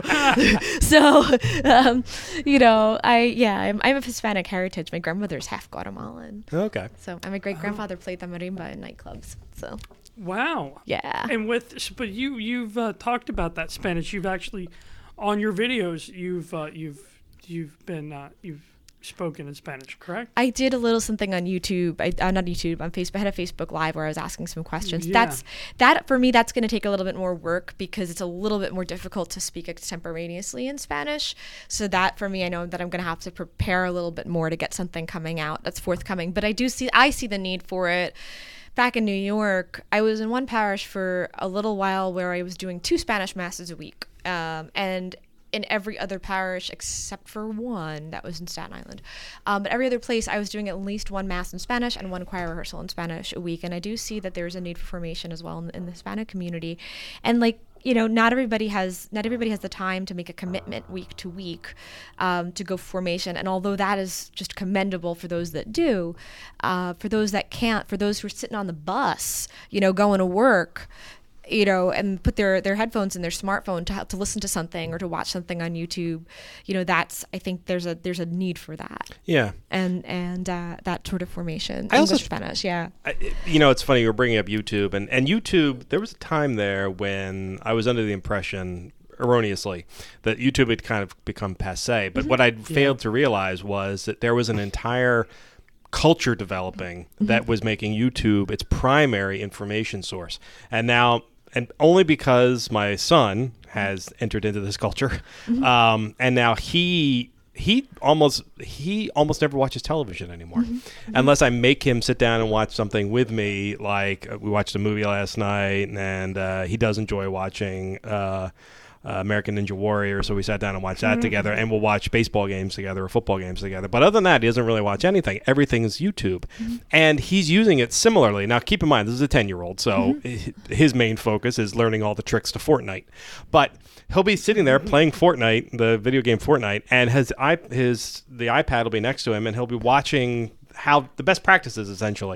so, um, you know, I, yeah, I'm, I'm of Hispanic heritage. My grandmother's half Guatemalan. Okay. So, and my great-grandfather played the marimba in nightclubs, so. Wow. Yeah. And with, but you, you've uh, talked about that Spanish. You've actually, on your videos, you've, uh, you've, you've been, uh, you've spoken in Spanish, correct? I did a little something on YouTube. I, uh, not YouTube, on Facebook. I had a Facebook Live where I was asking some questions. Yeah. That's, that, for me, that's going to take a little bit more work because it's a little bit more difficult to speak extemporaneously in Spanish. So that, for me, I know that I'm going to have to prepare a little bit more to get something coming out that's forthcoming. But I do see, I see the need for it. Back in New York, I was in one parish for a little while where I was doing two Spanish masses a week. Um, and in every other parish except for one, that was in Staten Island. Um, but every other place, I was doing at least one mass in Spanish and one choir rehearsal in Spanish a week. And I do see that there's a need for formation as well in, in the Hispanic community. And, like, you know, not everybody has not everybody has the time to make a commitment week to week um, to go formation. And although that is just commendable for those that do, uh, for those that can't, for those who are sitting on the bus, you know, going to work, you know, and put their, their headphones in their smartphone to to listen to something or to watch something on YouTube, you know, that's, I think there's a there's a need for that. Yeah. And and uh, that sort of formation. I English, also, Spanish, yeah. I, you know, it's funny, you were bringing up YouTube, and, and YouTube, there was a time there when I was under the impression, erroneously, that YouTube had kind of become passé. But mm-hmm. what I'd failed yeah. to realize was that there was an entire culture developing mm-hmm. that was making YouTube its primary information source. And now, and only because my son has entered into this culture, mm-hmm. um, and now he he almost he almost never watches television anymore, mm-hmm. unless I make him sit down and watch something with me. Like uh, we watched a movie last night, and uh, he does enjoy watching Uh, Uh, American Ninja Warrior, so we sat down and watched that mm-hmm. together, and we'll watch baseball games together or football games together. But other than that, he doesn't really watch anything. Everything is YouTube. Mm-hmm. And he's using it similarly. Now, keep in mind, this is a ten-year-old, so mm-hmm. his main focus is learning all the tricks to Fortnite. But he'll be sitting there playing Fortnite, the video game Fortnite, and his, his the iPad will be next to him, and he'll be watching how the best practices, essentially.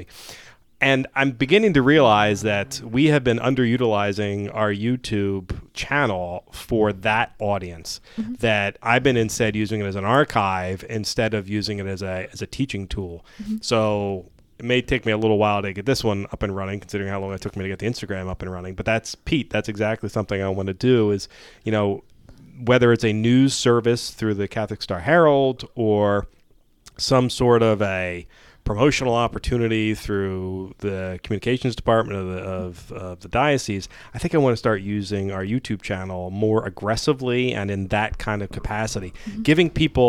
And I'm beginning to realize that we have been underutilizing our YouTube channel for that audience. Mm-hmm. That I've been instead using it as an archive instead of using it as a as a teaching tool. Mm-hmm. So it may take me a little while to get this one up and running, considering how long it took me to get the Instagram up and running. But that's Pete. That's exactly something I want to do. Is, you know, whether it's a news service through the Catholic Star Herald or some sort of a promotional opportunity through the communications department of the, of, of the diocese, I think I want to start using our YouTube channel more aggressively and in that kind of capacity, mm-hmm. giving people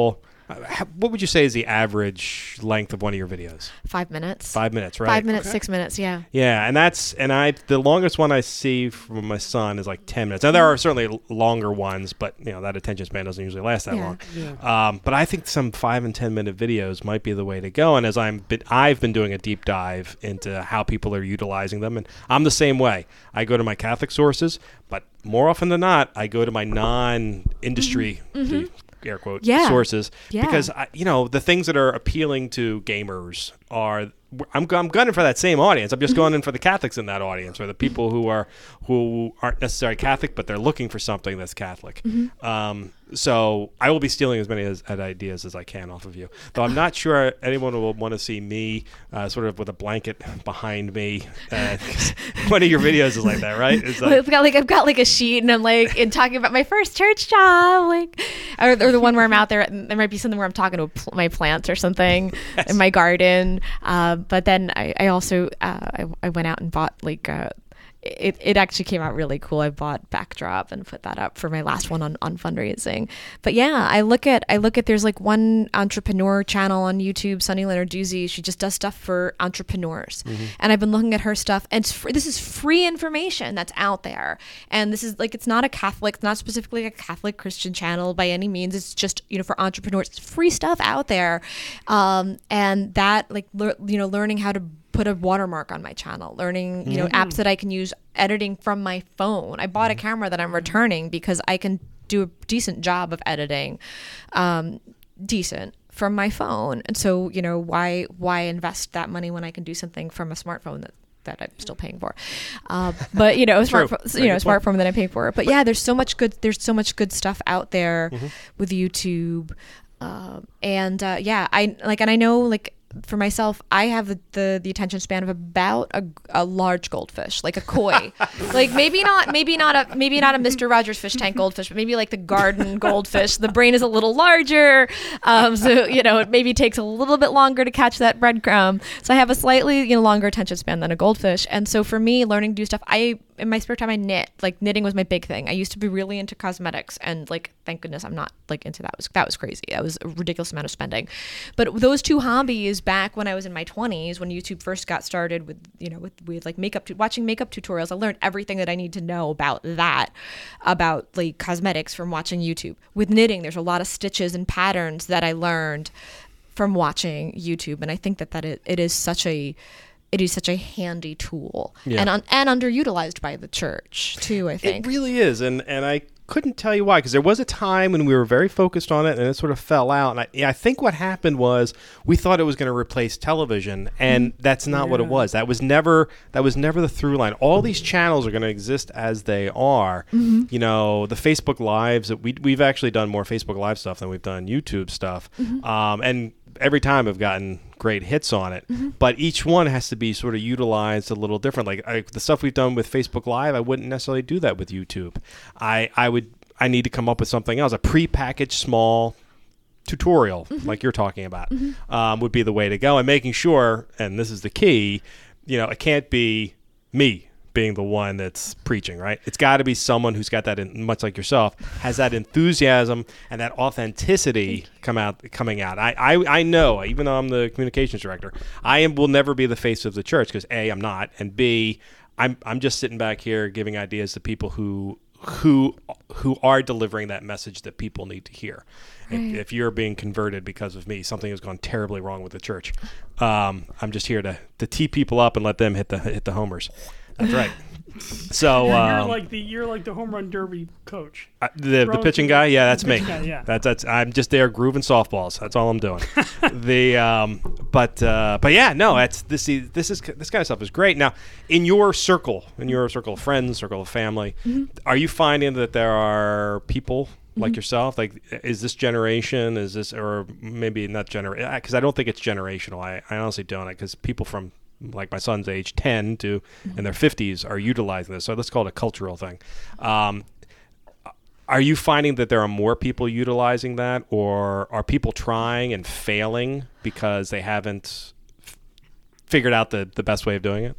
Uh, how- what would you say is the average length of one of your videos? Five minutes. Five minutes, right? Five minutes, Okay. six minutes. Yeah. Yeah, and that's and I the longest one I see from my son is like ten minutes. Now there are certainly l- longer ones, but you know that attention span doesn't usually last that Yeah. long. Yeah. Um, but I think some five and ten minute videos might be the way to go. And as I'm been, I've been doing a deep dive into how people are utilizing them, and I'm the same way. I go to my Catholic sources, but more often than not, I go to my non-industry. the air quote Yeah. sources Yeah. because I, you know the things that are appealing to gamers are I'm, I'm gunning for that same audience. I'm just going in for the Catholics in that audience, or the people who are who aren't necessarily Catholic, but they're looking for something that's Catholic. Um, so I will be stealing as many as, as ideas as I can off of you. Though I'm not sure anyone will want to see me uh, sort of with a blanket behind me. Uh, 'cause one of your videos is like that, right? It's Well, like, I've got like I've got like a sheet, and I'm like and talking about my first church job, like or, or the one where I'm out there. And there might be something where I'm talking to pl- my plants or something in my garden. Uh, but then I, I also uh, I, I went out and bought like uh, it, it actually came out really cool. I bought Backdrop and put that up for my last one on, on fundraising. But yeah, I look at I look at there's like one entrepreneur channel on YouTube, Sunny Lenarduzzi. She just does stuff for entrepreneurs, and I've been looking at her stuff. And it's free, this is free information that's out there. And this is like it's not a Catholic, it's not specifically a Catholic Christian channel by any means. It's just you know for entrepreneurs, it's free stuff out there, um, and that like lear- you know learning how to put a watermark on my channel, learning, you know, apps that I can use editing from my phone. I bought a camera that I'm returning because I can do a decent job of editing, um, decent from my phone. And so, you know, why why invest that money when I can do something from a smartphone that that I'm still paying for, uh, but you know, True. smartphone, Very you know, good point. smartphone that I'm paying for. But yeah, there's so much good. There's so much good stuff out there with YouTube, um, and uh, yeah, I like, and I know like. For myself, I have the, the, the attention span of about a, a large goldfish, like a koi, like maybe not maybe not a maybe not a Mister Rogers fish tank goldfish, but maybe like the garden goldfish. The brain is a little larger, um, so you know it maybe takes a little bit longer to catch that breadcrumb. So I have a slightly you know longer attention span than a goldfish, and so for me, learning to do stuff, I in my spare time I knit. Like knitting was my big thing. I used to be really into cosmetics, and like thank goodness I'm not like into that. It was that was crazy. That was a ridiculous amount of spending, but those two hobbies back when I was in my twenties, when YouTube first got started with, you know, with, with like makeup, tu- watching makeup tutorials, I learned everything that I need to know about that, about like cosmetics from watching YouTube. With knitting, there's a lot of stitches and patterns that I learned from watching YouTube. And I think that, that it, it is such a, it is such a handy tool Yeah. and un, and underutilized by the church too, I think. it really is, and and I couldn't tell you why, because there was a time when we were very focused on it, and it sort of fell out. And I, yeah, I think what happened was we thought it was going to replace television, and that's not what it Yeah. was. That was never that was never the through line. All these channels are going to exist as they are. You know, the Facebook Lives. We we've actually done more Facebook Live stuff than we've done YouTube stuff, um, and every time I've gotten great hits on it, but each one has to be sort of utilized a little different. Like I, the stuff we've done with Facebook Live, I wouldn't necessarily do that with YouTube. I, I would, I need to come up with something else, a pre-packaged small tutorial like you're talking about, um, would be the way to go. And making sure, and this is the key, you know, it can't be me being the one that's preaching, right? It's got to be someone who's got that, in, much like yourself, has that enthusiasm and that authenticity come out, coming out. I, I, I know, even though I'm the communications director, I am will never be the face of the church because A, I'm not, and B, I'm I'm just sitting back here giving ideas to people who who who are delivering that message that people need to hear. If, Right. if you're being converted because of me, something has gone terribly wrong with the church. Um, I'm just here to to tee people up and let them hit the hit the homers. That's right. So You're, you're um, like the you're like the home run derby coach. uh, the the Throwing pitching to- guy, yeah, that's the me. pitching guy, yeah. That's that's I'm just there grooving softballs. That's all I'm doing. the um, but uh, but yeah, no, that's this this is this kind of stuff is great. Now, in your circle, in your circle of friends, circle of family, are you finding that there are people like yourself? Like, is this generation? Is this or maybe not generation? Because I don't think it's generational. I, I honestly don't. Because people from like my son's age, ten to in their fifties, are utilizing this. So let's call it a cultural thing. Um, are you finding that there are more people utilizing that, or are people trying and failing because they haven't f- figured out the, the best way of doing it?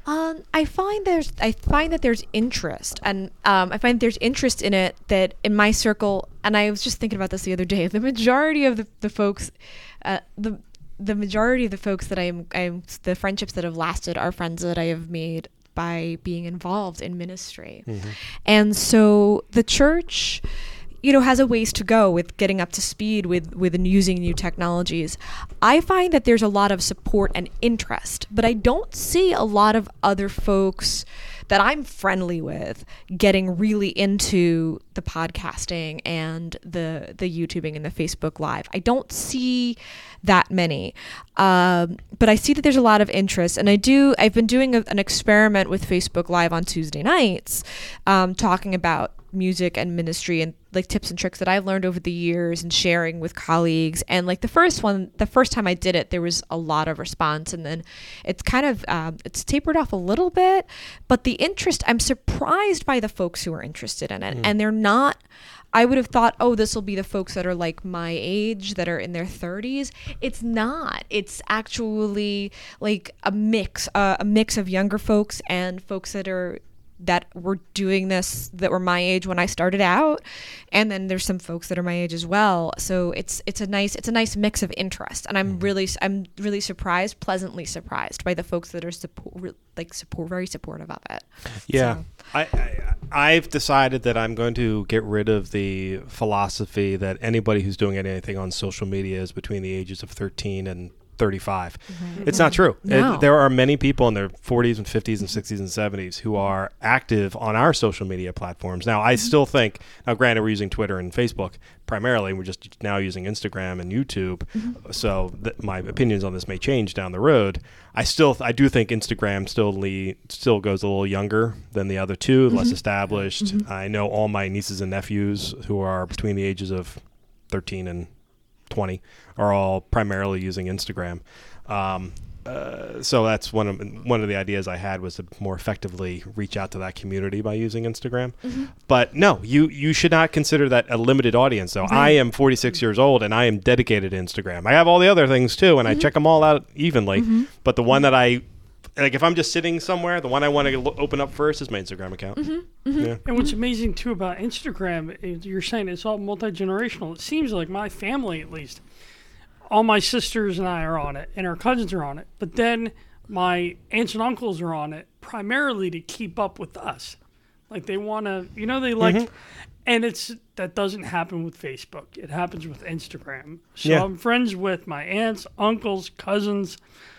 Um, I find there's I find that there's interest, and um, I find there's interest in it that in my circle, and I was just thinking about this the other day. The majority of the, the folks, uh, the the majority of the folks that I'm, I'm the friendships that have lasted are friends that I have made by being involved in ministry, mm-hmm. and so the church, you know, has a ways to go with getting up to speed with, with using new technologies. I find that there's a lot of support and interest, but I don't see a lot of other folks that I'm friendly with getting really into the podcasting and the the YouTubing and the Facebook Live. I don't see that many, um, but I see that there's a lot of interest, and I do. I've been doing a, an experiment with Facebook Live on Tuesday nights, um, talking about music and ministry and like tips and tricks that I've learned over the years and sharing with colleagues. And like the first one, the first time I did it, there was a lot of response, and then it's kind of, um, it's tapered off a little bit, but the interest, I'm surprised by the folks who are interested in it. Mm. And they're not, I would have thought, oh, this will be the folks that are like my age, that are in their thirties. It's not. It's actually like a mix, uh, a mix of younger folks and folks that are that were doing this that were my age when I started out, and then there's some folks that are my age as well. So it's it's a nice it's a nice mix of interest, and I'm really I'm really surprised, pleasantly surprised by the folks that are support like support very supportive of it. Yeah, so. I, I I've decided that I'm going to get rid of the philosophy that anybody who's doing anything on social media is between the ages of thirteen and thirty-five. Mm-hmm. It's not true. No. It, there are many people in their forties and fifties and sixties and seventies who are active on our social media platforms. Now, I mm-hmm. still think, now granted, we're using Twitter and Facebook primarily. We're just now using Instagram and YouTube. Mm-hmm. So th- my opinions on this may change down the road. I still, I do think Instagram still le- still goes a little younger than the other two, mm-hmm. less established. Mm-hmm. I know all my nieces and nephews who are between the ages of thirteen and twenty are all primarily using Instagram. Um, uh, so that's one of one of the ideas I had, was to more effectively reach out to that community by using Instagram. Mm-hmm. But no, you you should not consider that a limited audience, though. Right. I am forty-six years old, and I am dedicated to Instagram. I have all the other things too, and mm-hmm. I check them all out evenly. Mm-hmm. But the one that I like, if I'm just sitting somewhere, the one I want to lo- open up first is my Instagram account. Mm-hmm. Mm-hmm. Yeah. And what's amazing too about Instagram is you're saying it's all multi-generational. It seems like my family, at least, all my sisters and I are on it, and our cousins are on it. But then my aunts and uncles are on it primarily to keep up with us. Like they want to, you know, they like, mm-hmm. and it's that doesn't happen with Facebook. It happens with Instagram. So yeah. I'm friends with my aunts, uncles, cousins.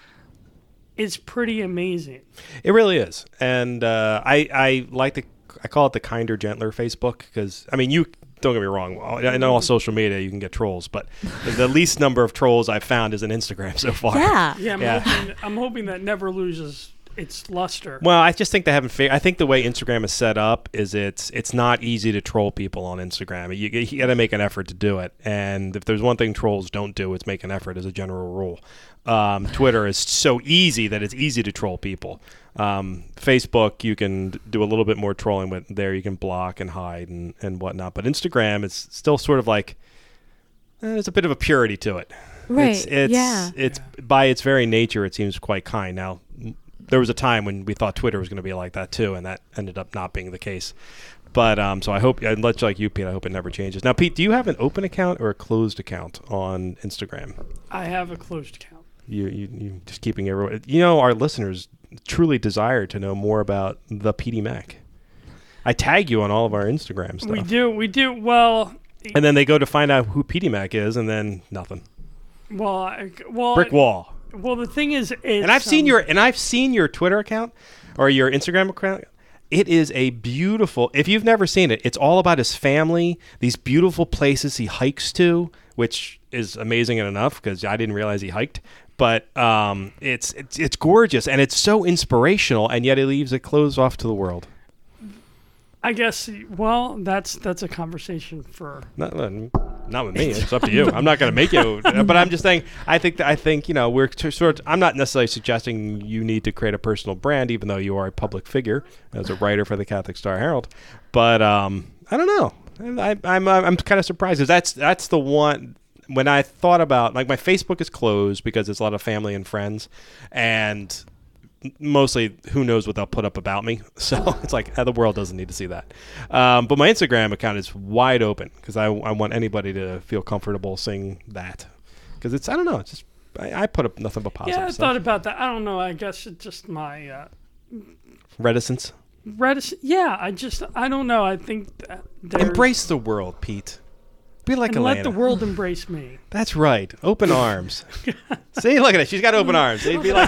It's pretty amazing. It really is. And uh, I, I like the, I call it the kinder, gentler Facebook, because, I mean, you, don't get me wrong, I know on social media you can get trolls, but the least number of trolls I've found is on Instagram so far. Yeah. Yeah, I'm, yeah. Hoping, I'm hoping that never loses its luster. Well, I just think they haven't figured, I think the way Instagram is set up is it's it's not easy to troll people on Instagram. You, you got to make an effort to do it. And if there's one thing trolls don't do, it's make an effort as a general rule. Um, Twitter is so easy that it's easy to troll people. Um, Facebook, you can do a little bit more trolling, but there you can block and hide and, and whatnot. But Instagram is still sort of like, eh, there's a bit of a purity to it. Right. It's, it's, yeah. It's by its very nature, it seems quite kind. Now, there was a time when we thought Twitter was going to be like that too, and that ended up not being the case. But um, so I hope, much like you, Pete, I hope it never changes. Now, Pete, do you have an open account or a closed account on Instagram? I have a closed account. You you you just keeping everyone. You know, our listeners truly desire to know more about the P D Mac. I tag you on all of our Instagram stuff. We do, we do. Well, and then they go to find out who P D Mac is, and then nothing. Well, I, well, brick wall. Well, the thing is, it's, and I've seen um, your and I've seen your Twitter account or your Instagram account. It is a beautiful. If you've never seen it, it's all about his family, these beautiful places he hikes to, which is amazing enough because I didn't realize he hiked. But um, it's, it's it's gorgeous, and it's so inspirational, and yet he leaves it closed off to the world. I guess, well, that's that's a conversation for... Not, not with me. It's up to you. I'm not going to make you. But I'm just saying, I think, that, I think you know, we're t- sort of... I'm not necessarily suggesting you need to create a personal brand, even though you are a public figure as a writer for the Catholic Star Herald. But um, I don't know. I, I'm I'm kind of surprised, because that's, that's the one... When I thought about, like, my Facebook is closed because it's a lot of family and friends, and mostly who knows what they'll put up about me. So it's like uh, the world doesn't need to see that. Um, but my Instagram account is wide open because I, I want anybody to feel comfortable seeing that. Because it's, I don't know, it's just, I, I put up nothing but positive Yeah, I stuff. thought about that. I don't know. I guess it's just my uh, Reticence. reticence. Yeah, I just, I don't know. I think that there's- Embrace the world, Pete. Be like and Elena. let the world embrace me. That's right. Open arms. See, look at it. She's got open arms. See, be like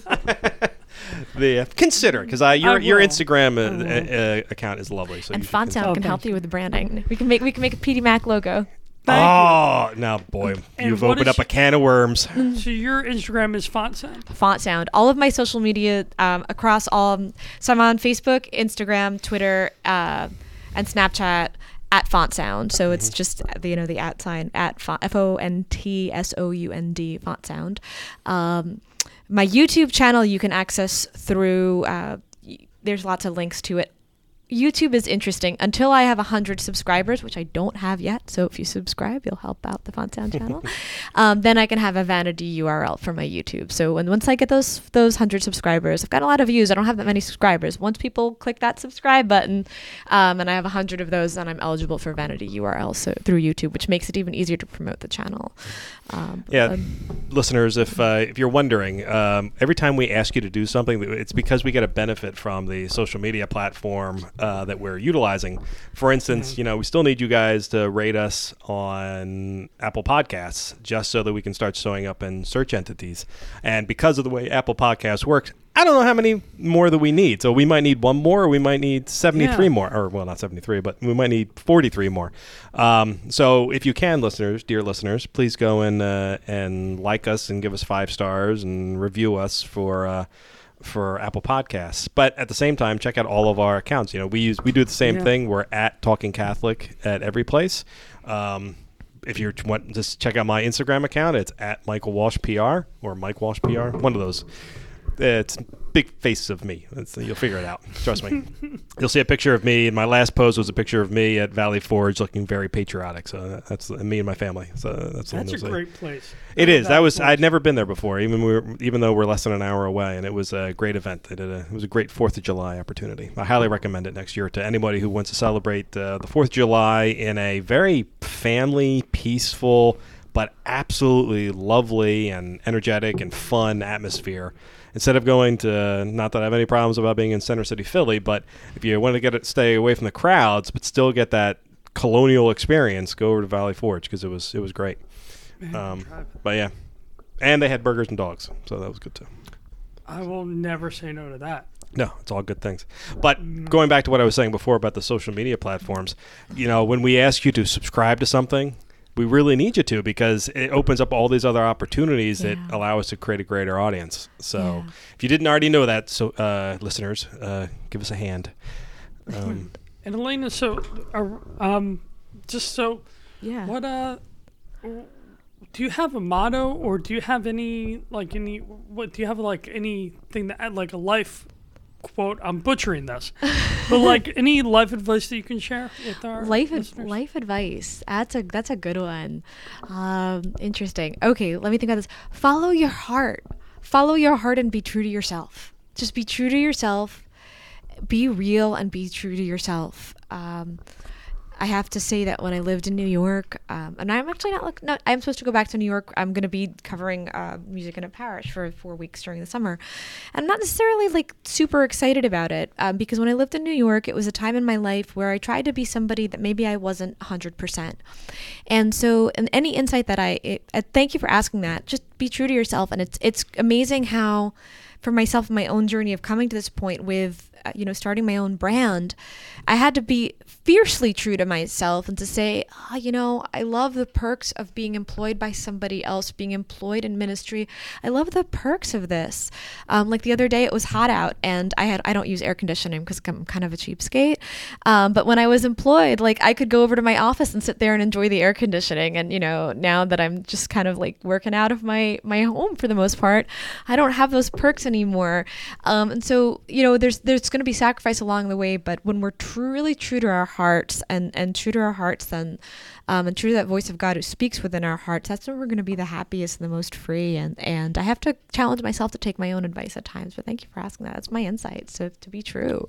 that. the uh, consider because uh, your I your will. Instagram I uh, will. uh, account is lovely. So And you should Font Sound Oh, can thank help you. you with the branding. We can make we can make a P D Mac logo. Thank Oh, now boy, And you've what opened is up a can of worms. you. So your Instagram is Font Sound? Font Sound. All of my social media um, across all. So I'm on Facebook, Instagram, Twitter, uh, and Snapchat at Font Sound. So it's just the, you know the at sign at font, F O N T S O U N D Font Sound. Um, my YouTube channel you can access through. Uh, y- there's lots of links to it. YouTube is interesting until I have one hundred subscribers, which I don't have yet. So if you subscribe, you'll help out the Font Sound channel. um, then I can have a vanity U R L for my YouTube. So when once I get those those one hundred subscribers, I've got a lot of views. I don't have that many subscribers. Once people click that subscribe button, um, and I have one hundred of those, then I'm eligible for vanity U R L so through YouTube, which makes it even easier to promote the channel. Um, Yeah, um, listeners, if uh, if you're wondering, um, every time we ask you to do something, it's because we get a benefit from the social media platform uh, that we're utilizing. For instance, you know, we still need you guys to rate us on Apple Podcasts just so that we can start showing up in search entities. And because of the way Apple Podcasts works, I don't know how many more that we need. So we might need one more, or we might need seventy-three Yeah. more, or well, not seventy-three, but we might need forty-three more. Um, so if you can, listeners, dear listeners, please go and uh, and like us and give us five stars and review us for uh, for Apple Podcasts. But at the same time, check out all of our accounts. You know, we use we do the same Yeah. thing. We're at Talking Catholic at every place. Um, if you want, just check out my Instagram account. It's at Michael Walsh P R or Mike Walsh P R. One of those. It's big face of me. It's, you'll figure it out. Trust me. You'll see a picture of me, and my last post was a picture of me at Valley Forge looking very patriotic. So that's and me and my family. So that's the one That's a you'll see. great place. It is. That was. Valley I'd Forge. never been there before, even we were, even though we're less than an hour away, and it was a great event. They did a, it was a great Fourth of July opportunity. I highly recommend it next year to anybody who wants to celebrate uh, the Fourth of July in a very family, peaceful, but absolutely lovely and energetic and fun atmosphere. Instead of going to, not that I have any problems about being in Center City, Philly, but if you want to get it, stay away from the crowds, but still get that colonial experience, go over to Valley Forge because it was it was great. Um, but yeah, and they had burgers and dogs, so that was good too. I will never say no to that. No, it's all good things. But going back to what I was saying before about the social media platforms, you know, when we ask you to subscribe to something, we really need you to because it opens up all these other opportunities that Yeah. allow us to create a greater audience. So Yeah. if you didn't already know that, so uh, listeners, uh, give us a hand. Um, And Elena, so, uh, um, just so, yeah. what, uh, do you have a motto or do you have any, like, any, what, do you have, like, anything that, like, a life quote? I'm butchering this, but, like, any life advice that you can share with our life ad- listeners? life advice. That's a that's a good one. Um, interesting. Okay, let me think about this. Follow your heart. Follow your heart and be true to yourself. Just be true to yourself. Be real and be true to yourself. Um, I have to say that when I lived in New York, um, and I'm actually not, look, not, I'm supposed to go back to New York. I'm going to be covering uh, music in a parish for four weeks during the summer. I'm not necessarily like super excited about it um, because when I lived in New York, it was a time in my life where I tried to be somebody that maybe I wasn't one hundred percent. And so, and any insight that I, it, uh, thank you for asking that. Just be true to yourself. And it's it's amazing how, for myself, my own journey of coming to this point with, uh, you know, starting my own brand, I had to be fiercely true to myself and to say, oh, you know, I love the perks of being employed by somebody else, being employed in ministry. I love the perks of this. Um, like the other day, it was hot out, and I had I don't use air conditioning because I'm kind of a cheapskate. Um, but when I was employed, like I could go over to my office and sit there and enjoy the air conditioning. And you know, now that I'm just kind of like working out of my my home for the most part, I don't have those perks anymore. Um, and so you know, there's there's going to be sacrifice along the way, but when we're truly true to our hearts and, and true to our hearts, then um, and true to that voice of God who speaks within our hearts, that's when we're going to be the happiest and the most free. And, and I have to challenge myself to take my own advice at times, but thank you for asking that. That's my insights to, to be true.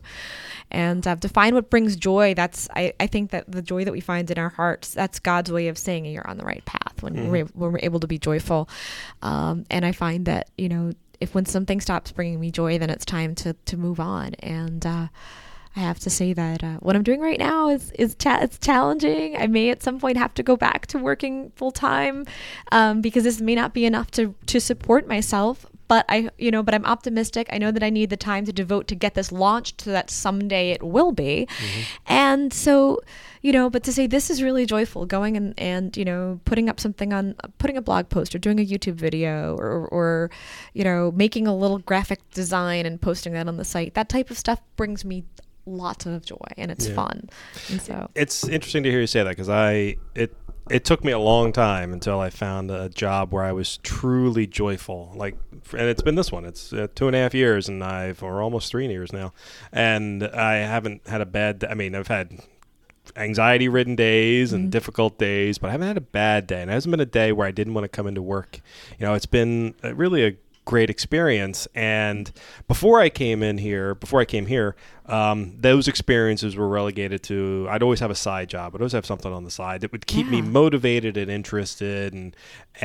And uh, to find what brings joy, that's, I, I think that the joy that we find in our hearts, that's God's way of saying you're on the right path when, mm-hmm. we're, when we're able to be joyful. Um, and I find that, you know, if when something stops bringing me joy, then it's time to, to move on. And uh, I have to say that uh, what I'm doing right now is is cha- it's challenging. I may at some point have to go back to working full time um, because this may not be enough to to support myself. But I, you know, but I'm optimistic. I know that I need the time to devote to get this launched so that someday it will be. Mm-hmm. And so, you know, but to say this is really joyful, going and, and, you know, putting up something on, putting a blog post or doing a YouTube video or, or, you know, making a little graphic design and posting that on the site, that type of stuff brings me lots of joy and it's yeah. fun. And so it's interesting to hear you say that because I, it, It took me a long time until I found a job where I was truly joyful. Like, and it's been this one. It's uh, two and a half years, and I've or almost three years now, and I haven't had a bad. I mean, I've had anxiety-ridden days and mm-hmm. difficult days, but I haven't had a bad day. And it hasn't been a day where I didn't want to come into work. You know, it's been a, really a great experience. And before I came in here, before I came here, um, those experiences were relegated to, I'd always have a side job. I'd always have something on the side that would keep yeah. me motivated and interested and,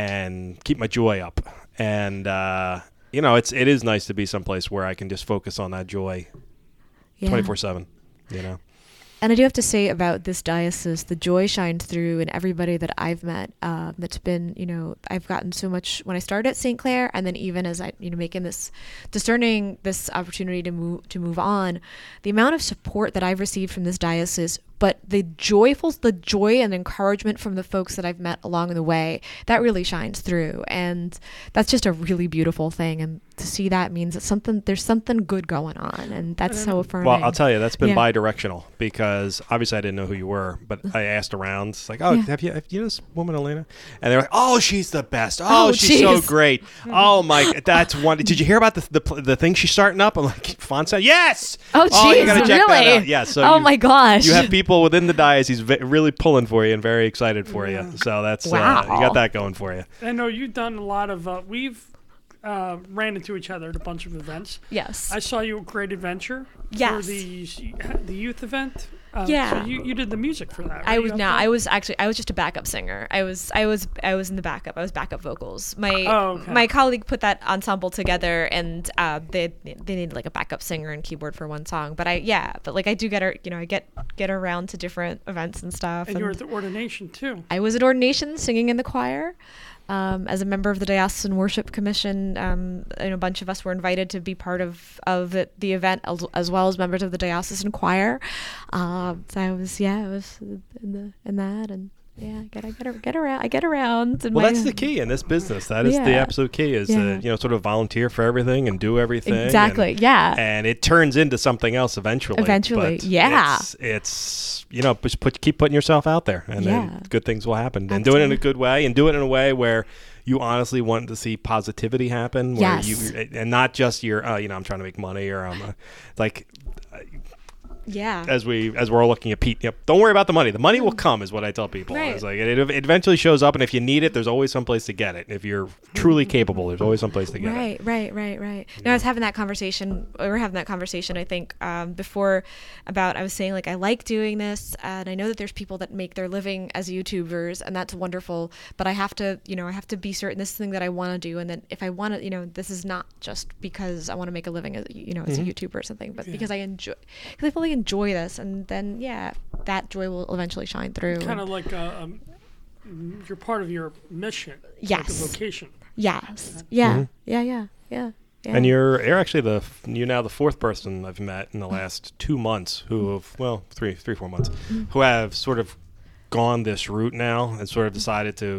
and keep my joy up. And, uh, you know, it's, it is nice to be someplace where I can just focus on that joy yeah. twenty-four seven, you know? And I do have to say about this diocese, the joy shines through in everybody that I've met. Uh, that's been, you know, I've gotten so much when I started at Saint Clair, and then even as I, you know, making this, discerning this opportunity to move to move on, the amount of support that I've received from this diocese, but the joyful, the joy and encouragement from the folks that I've met along the way, that really shines through, and that's just a really beautiful thing. And to see that means that something, there's something good going on, and that's so affirming. Well, I'll tell you, that's been yeah. bi-directional because obviously I didn't know who you were, but I asked around. It's like, oh, yeah. have you, have you know this woman, Elena? And they're like, oh, she's the best. Oh, oh she's geez. so great. Oh my, that's one. Did you hear about the the, the thing she's starting up? I'm like, Fonsa? Yes. Oh, oh geez, you gotta check really? that out. Yeah. So oh you, my gosh. You have people within the diocese v- really pulling for you and very excited for you. So that's wow. uh, you got that going for you. I know you've done a lot of. Uh, we've uh, ran into each other at a bunch of events. Yes. I saw you at Great Adventure. Yes. For the the youth event. Uh, yeah. So you, you did the music for that. Right? I was not. I was actually. I was just a backup singer. I was. I was. I was in the backup. I was backup vocals. My oh, okay. my colleague put that ensemble together, and uh, they they needed like a backup singer and keyboard for one song. But I yeah. But like I do get her. You know, I get get around to different events and stuff. And, and you were at the ordination too. I was at ordination singing in the choir. Um, as a member of the Diocesan Worship Commission, um, and a bunch of us were invited to be part of, of the, the event, as, as well as members of the Diocesan Choir. Um, so I was, yeah, I was in, the, in that, and yeah, I get, I get, get around, I get around. Well, my, that's the key in this business. That is yeah. the absolute key is yeah. to, you know, sort of volunteer for everything and do everything. Exactly, and, yeah. And it turns into something else eventually. Eventually, but yeah. It's, it's, you know, just put, keep putting yourself out there, and yeah. then good things will happen. Absolutely. And do it in a good way, and do it in a way where you honestly want to see positivity happen, where yes. you, and not just your, uh, you know, I'm trying to make money, or I'm, uh, like, uh, yeah. As we as we're all looking at Pete, yep, don't worry about the money. The money will come, is what I tell people. Right. It's like it, it eventually shows up, and if you need it, there's always some place to get it. If you're truly capable, there's always some place to get right, it. Right, right, right, right. No, I was having that conversation. We were having that conversation. I think um, before about I was saying like I like doing this, and I know that there's people that make their living as YouTubers, and that's wonderful. But I have to, you know, I have to be certain this is something that I want to do, and then if I want to, you know, this is not just because I want to make a living as you know as mm-hmm. a YouTuber or something, but yeah. because I enjoy, because I fully enjoy this, and then yeah, that joy will eventually shine through. Kind of like a, um, you're part of your mission. Yes. Like a vocation. Yes. Yeah. Mm-hmm. Yeah. Yeah. Yeah. Yeah. And you're you're actually the you're now the fourth person I've met in the last two months who have well three three four months who have sort of gone this route now and sort of decided to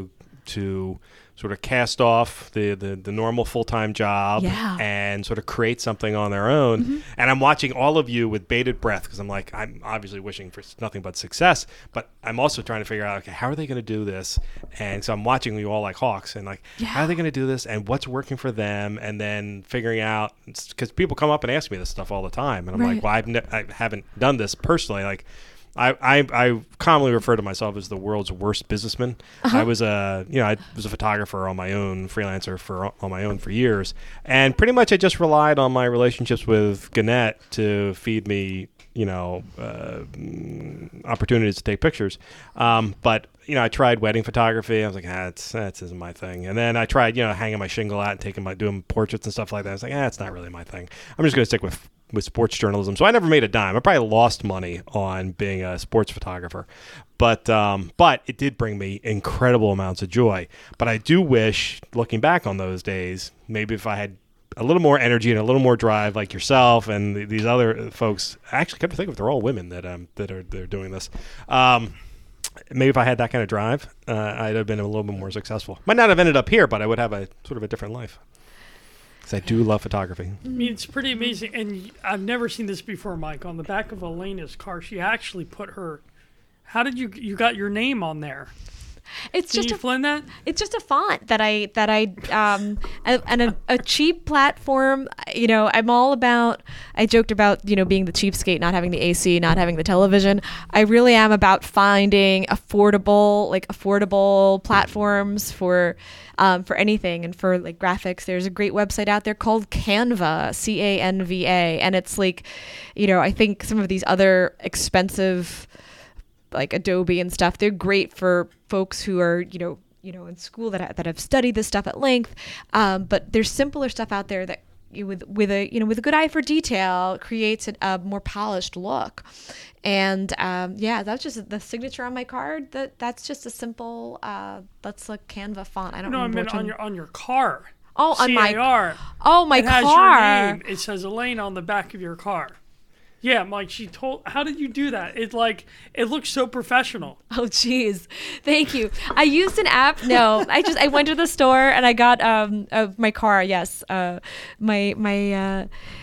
to sort of cast off the, the, the normal full-time job Yeah. and sort of create something on their own. Mm-hmm. And I'm watching all of you with bated breath because I'm like, I'm obviously wishing for nothing but success, but I'm also trying to figure out, okay, how are they going to do this? And so I'm watching you all like hawks and like, Yeah. how are they going to do this and what's working for them? And then figuring out, because people come up and ask me this stuff all the time. And I'm Right. like, well, I've ne- I haven't done this personally. Like, I, I I commonly refer to myself as the world's worst businessman. Uh-huh. I was a you know I was a photographer on my own, freelancer for on my own for years, and pretty much I just relied on my relationships with Gannett to feed me you know uh, mm, opportunities to take pictures. Um, but you know I tried wedding photography. I was like, ah, that's that isn't my thing. And then I tried you know hanging my shingle out and taking my doing portraits and stuff like that. I was like, ah, that's not really my thing. I'm just going to stick with. with sports journalism. So I never made a dime. I probably lost money on being a sports photographer, but, um, but it did bring me incredible amounts of joy. But I do wish, looking back on those days, maybe if I had a little more energy and a little more drive like yourself and th- these other folks, I actually come to think of, they're all women that, um, that are, they're doing this. Um, maybe if I had that kind of drive, uh, I'd have been a little bit more successful. Might not have ended up here, but I would have a sort of a different life. I do love photography. I mean, it's pretty amazing, and I've never seen this before, Mike. On the back of Elena's car, she actually put her. How did you you got your name on there? It's Can just you a explain that? it's just a font that I that I um and and a, a cheap platform. You know, I'm all about. I joked about you know being the cheapskate, not having the A C, not having the television. I really am about finding affordable, like affordable platforms for um, for anything and for like graphics. There's a great website out there called Canva, C A N V A, and it's like, you know, I think some of these other expensive, like Adobe and stuff, they're great for folks who are, you know, you know, in school that that have studied this stuff at length. Um, but there's simpler stuff out there that you, with with a you know with a good eye for detail creates a, a more polished look. And um, yeah, that's just the signature on my card. That that's just a simple. Uh, that's a Canva font. I don't No, I remember meant which on one. your on your car. Oh, on my C A R. oh my It has car. your name. It says Elena on the back of your car. Yeah, Mike. She told. How did you do that? It like it looks so professional. Oh, geez. Thank you. I used an app. No, I just, I went to the store and I got, um, uh, my car. Yes. Uh, my, my, uh,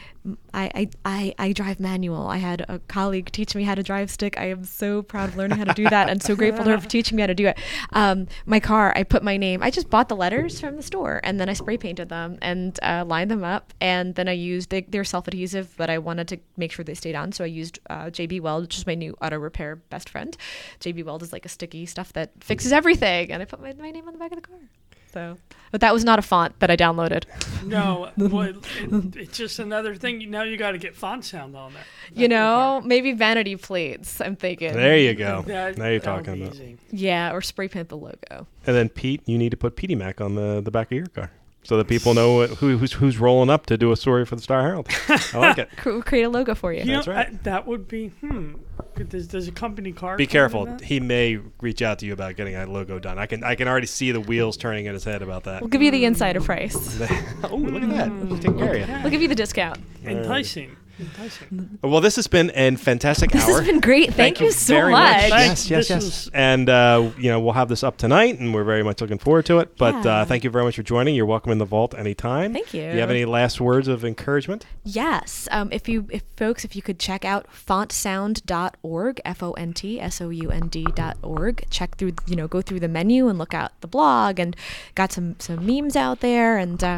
I, I, I, I drive manual. I had a colleague teach me how to drive stick. I am so proud of learning how to do that and so grateful to her for teaching me how to do it. Um, my car, I put my name. I just bought the letters from the store and then I spray painted them and uh, lined them up. And then I used, they, they're self-adhesive, but I wanted to make sure they stayed on. So I used uh, J B Weld, which is my new auto repair best friend. J B Weld is like a sticky stuff that fixes everything. And I put my, my name on the back of the car. So, but that was not a font that I downloaded. No, well, it, it, it's just another thing. Now you got to get font sound on there. You know, maybe vanity plates, I'm thinking. There you go. That, Now you're that would talking be about. easy. Yeah, or spray paint the logo. And then Pete, you need to put Petey Mac on the, the back of your car so that people know who who's who's rolling up to do a story for the Star Herald. I like it. Cre- create a logo for you. You That's know, right. I, that would be. Hmm. Does, does a company car? Be come careful. with that? He may reach out to you about getting a logo done. I can I can already see the wheels turning in his head about that. We'll give you the insider price. Oh, look at that. He's taking care of you. We'll give you the discount. Enticing. Enticing. Well, this has been a fantastic This hour. has been great. Thank, you so very much. Thank- Yes, yes, this yes. was- And, uh, you know, we'll have this up tonight, and we're very much looking forward to it. But Yeah. uh, thank you very much for joining. You're welcome in the vault anytime. Thank you. Do you have any last words of encouragement? Yes. Um, if you, if folks, if you could check out font sound dot org, F O N T S O U N D dot org. Check through, you know, go through the menu and look out the blog, and got some some memes out there and uh,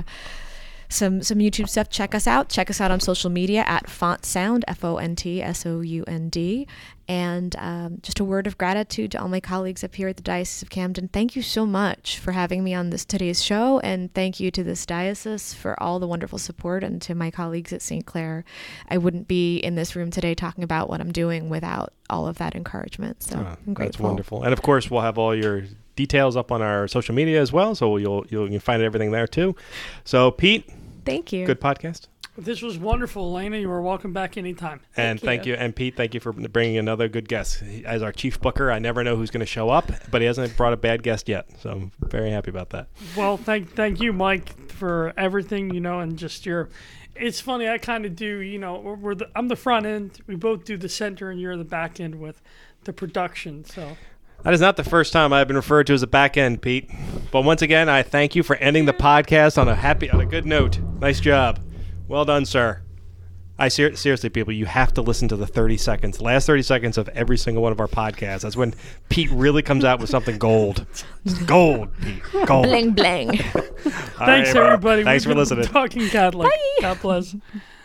some some YouTube stuff. Check us out. Check us out on social media at Font Sound, F O N T S O U N D. And um, just a word of gratitude to all my colleagues up here at the Diocese of Camden. Thank you so much for having me on this today's show, and thank you to this diocese for all the wonderful support, and to my colleagues at Saint Clair. I wouldn't be in this room today talking about what I'm doing without all of that encouragement. So Ah, I'm that's grateful. wonderful. And, of course, we'll have all your details up on our social media as well, so you'll, you'll, you'll find everything there, too. So, Pete, Thank you. good podcast. This was wonderful, Elena. You are welcome back anytime. And thank you. you. And Pete, thank you for bringing another good guest. As our chief booker, I never know who's going to show up, but he hasn't brought a bad guest yet. So I'm very happy about that. Well, thank thank you, Mike, for everything, you know, and just your. It's funny. I kind of do, you know. We're, we're the, I'm the front end. We both do the center, and you're the back end with the production. So That is not the first time I've been referred to as a back end, Pete. But once again, I thank you for ending the podcast on a happy, on a good note. Nice job. Well done, sir. I ser- seriously, people, you have to listen to the thirty seconds, last thirty seconds of every single one of our podcasts. That's when Pete really comes out with something gold. Gold, Pete. Gold. Bling bling. Thanks, right, everybody. Thanks We've for been listening. Talking Catholic. Bye. God bless.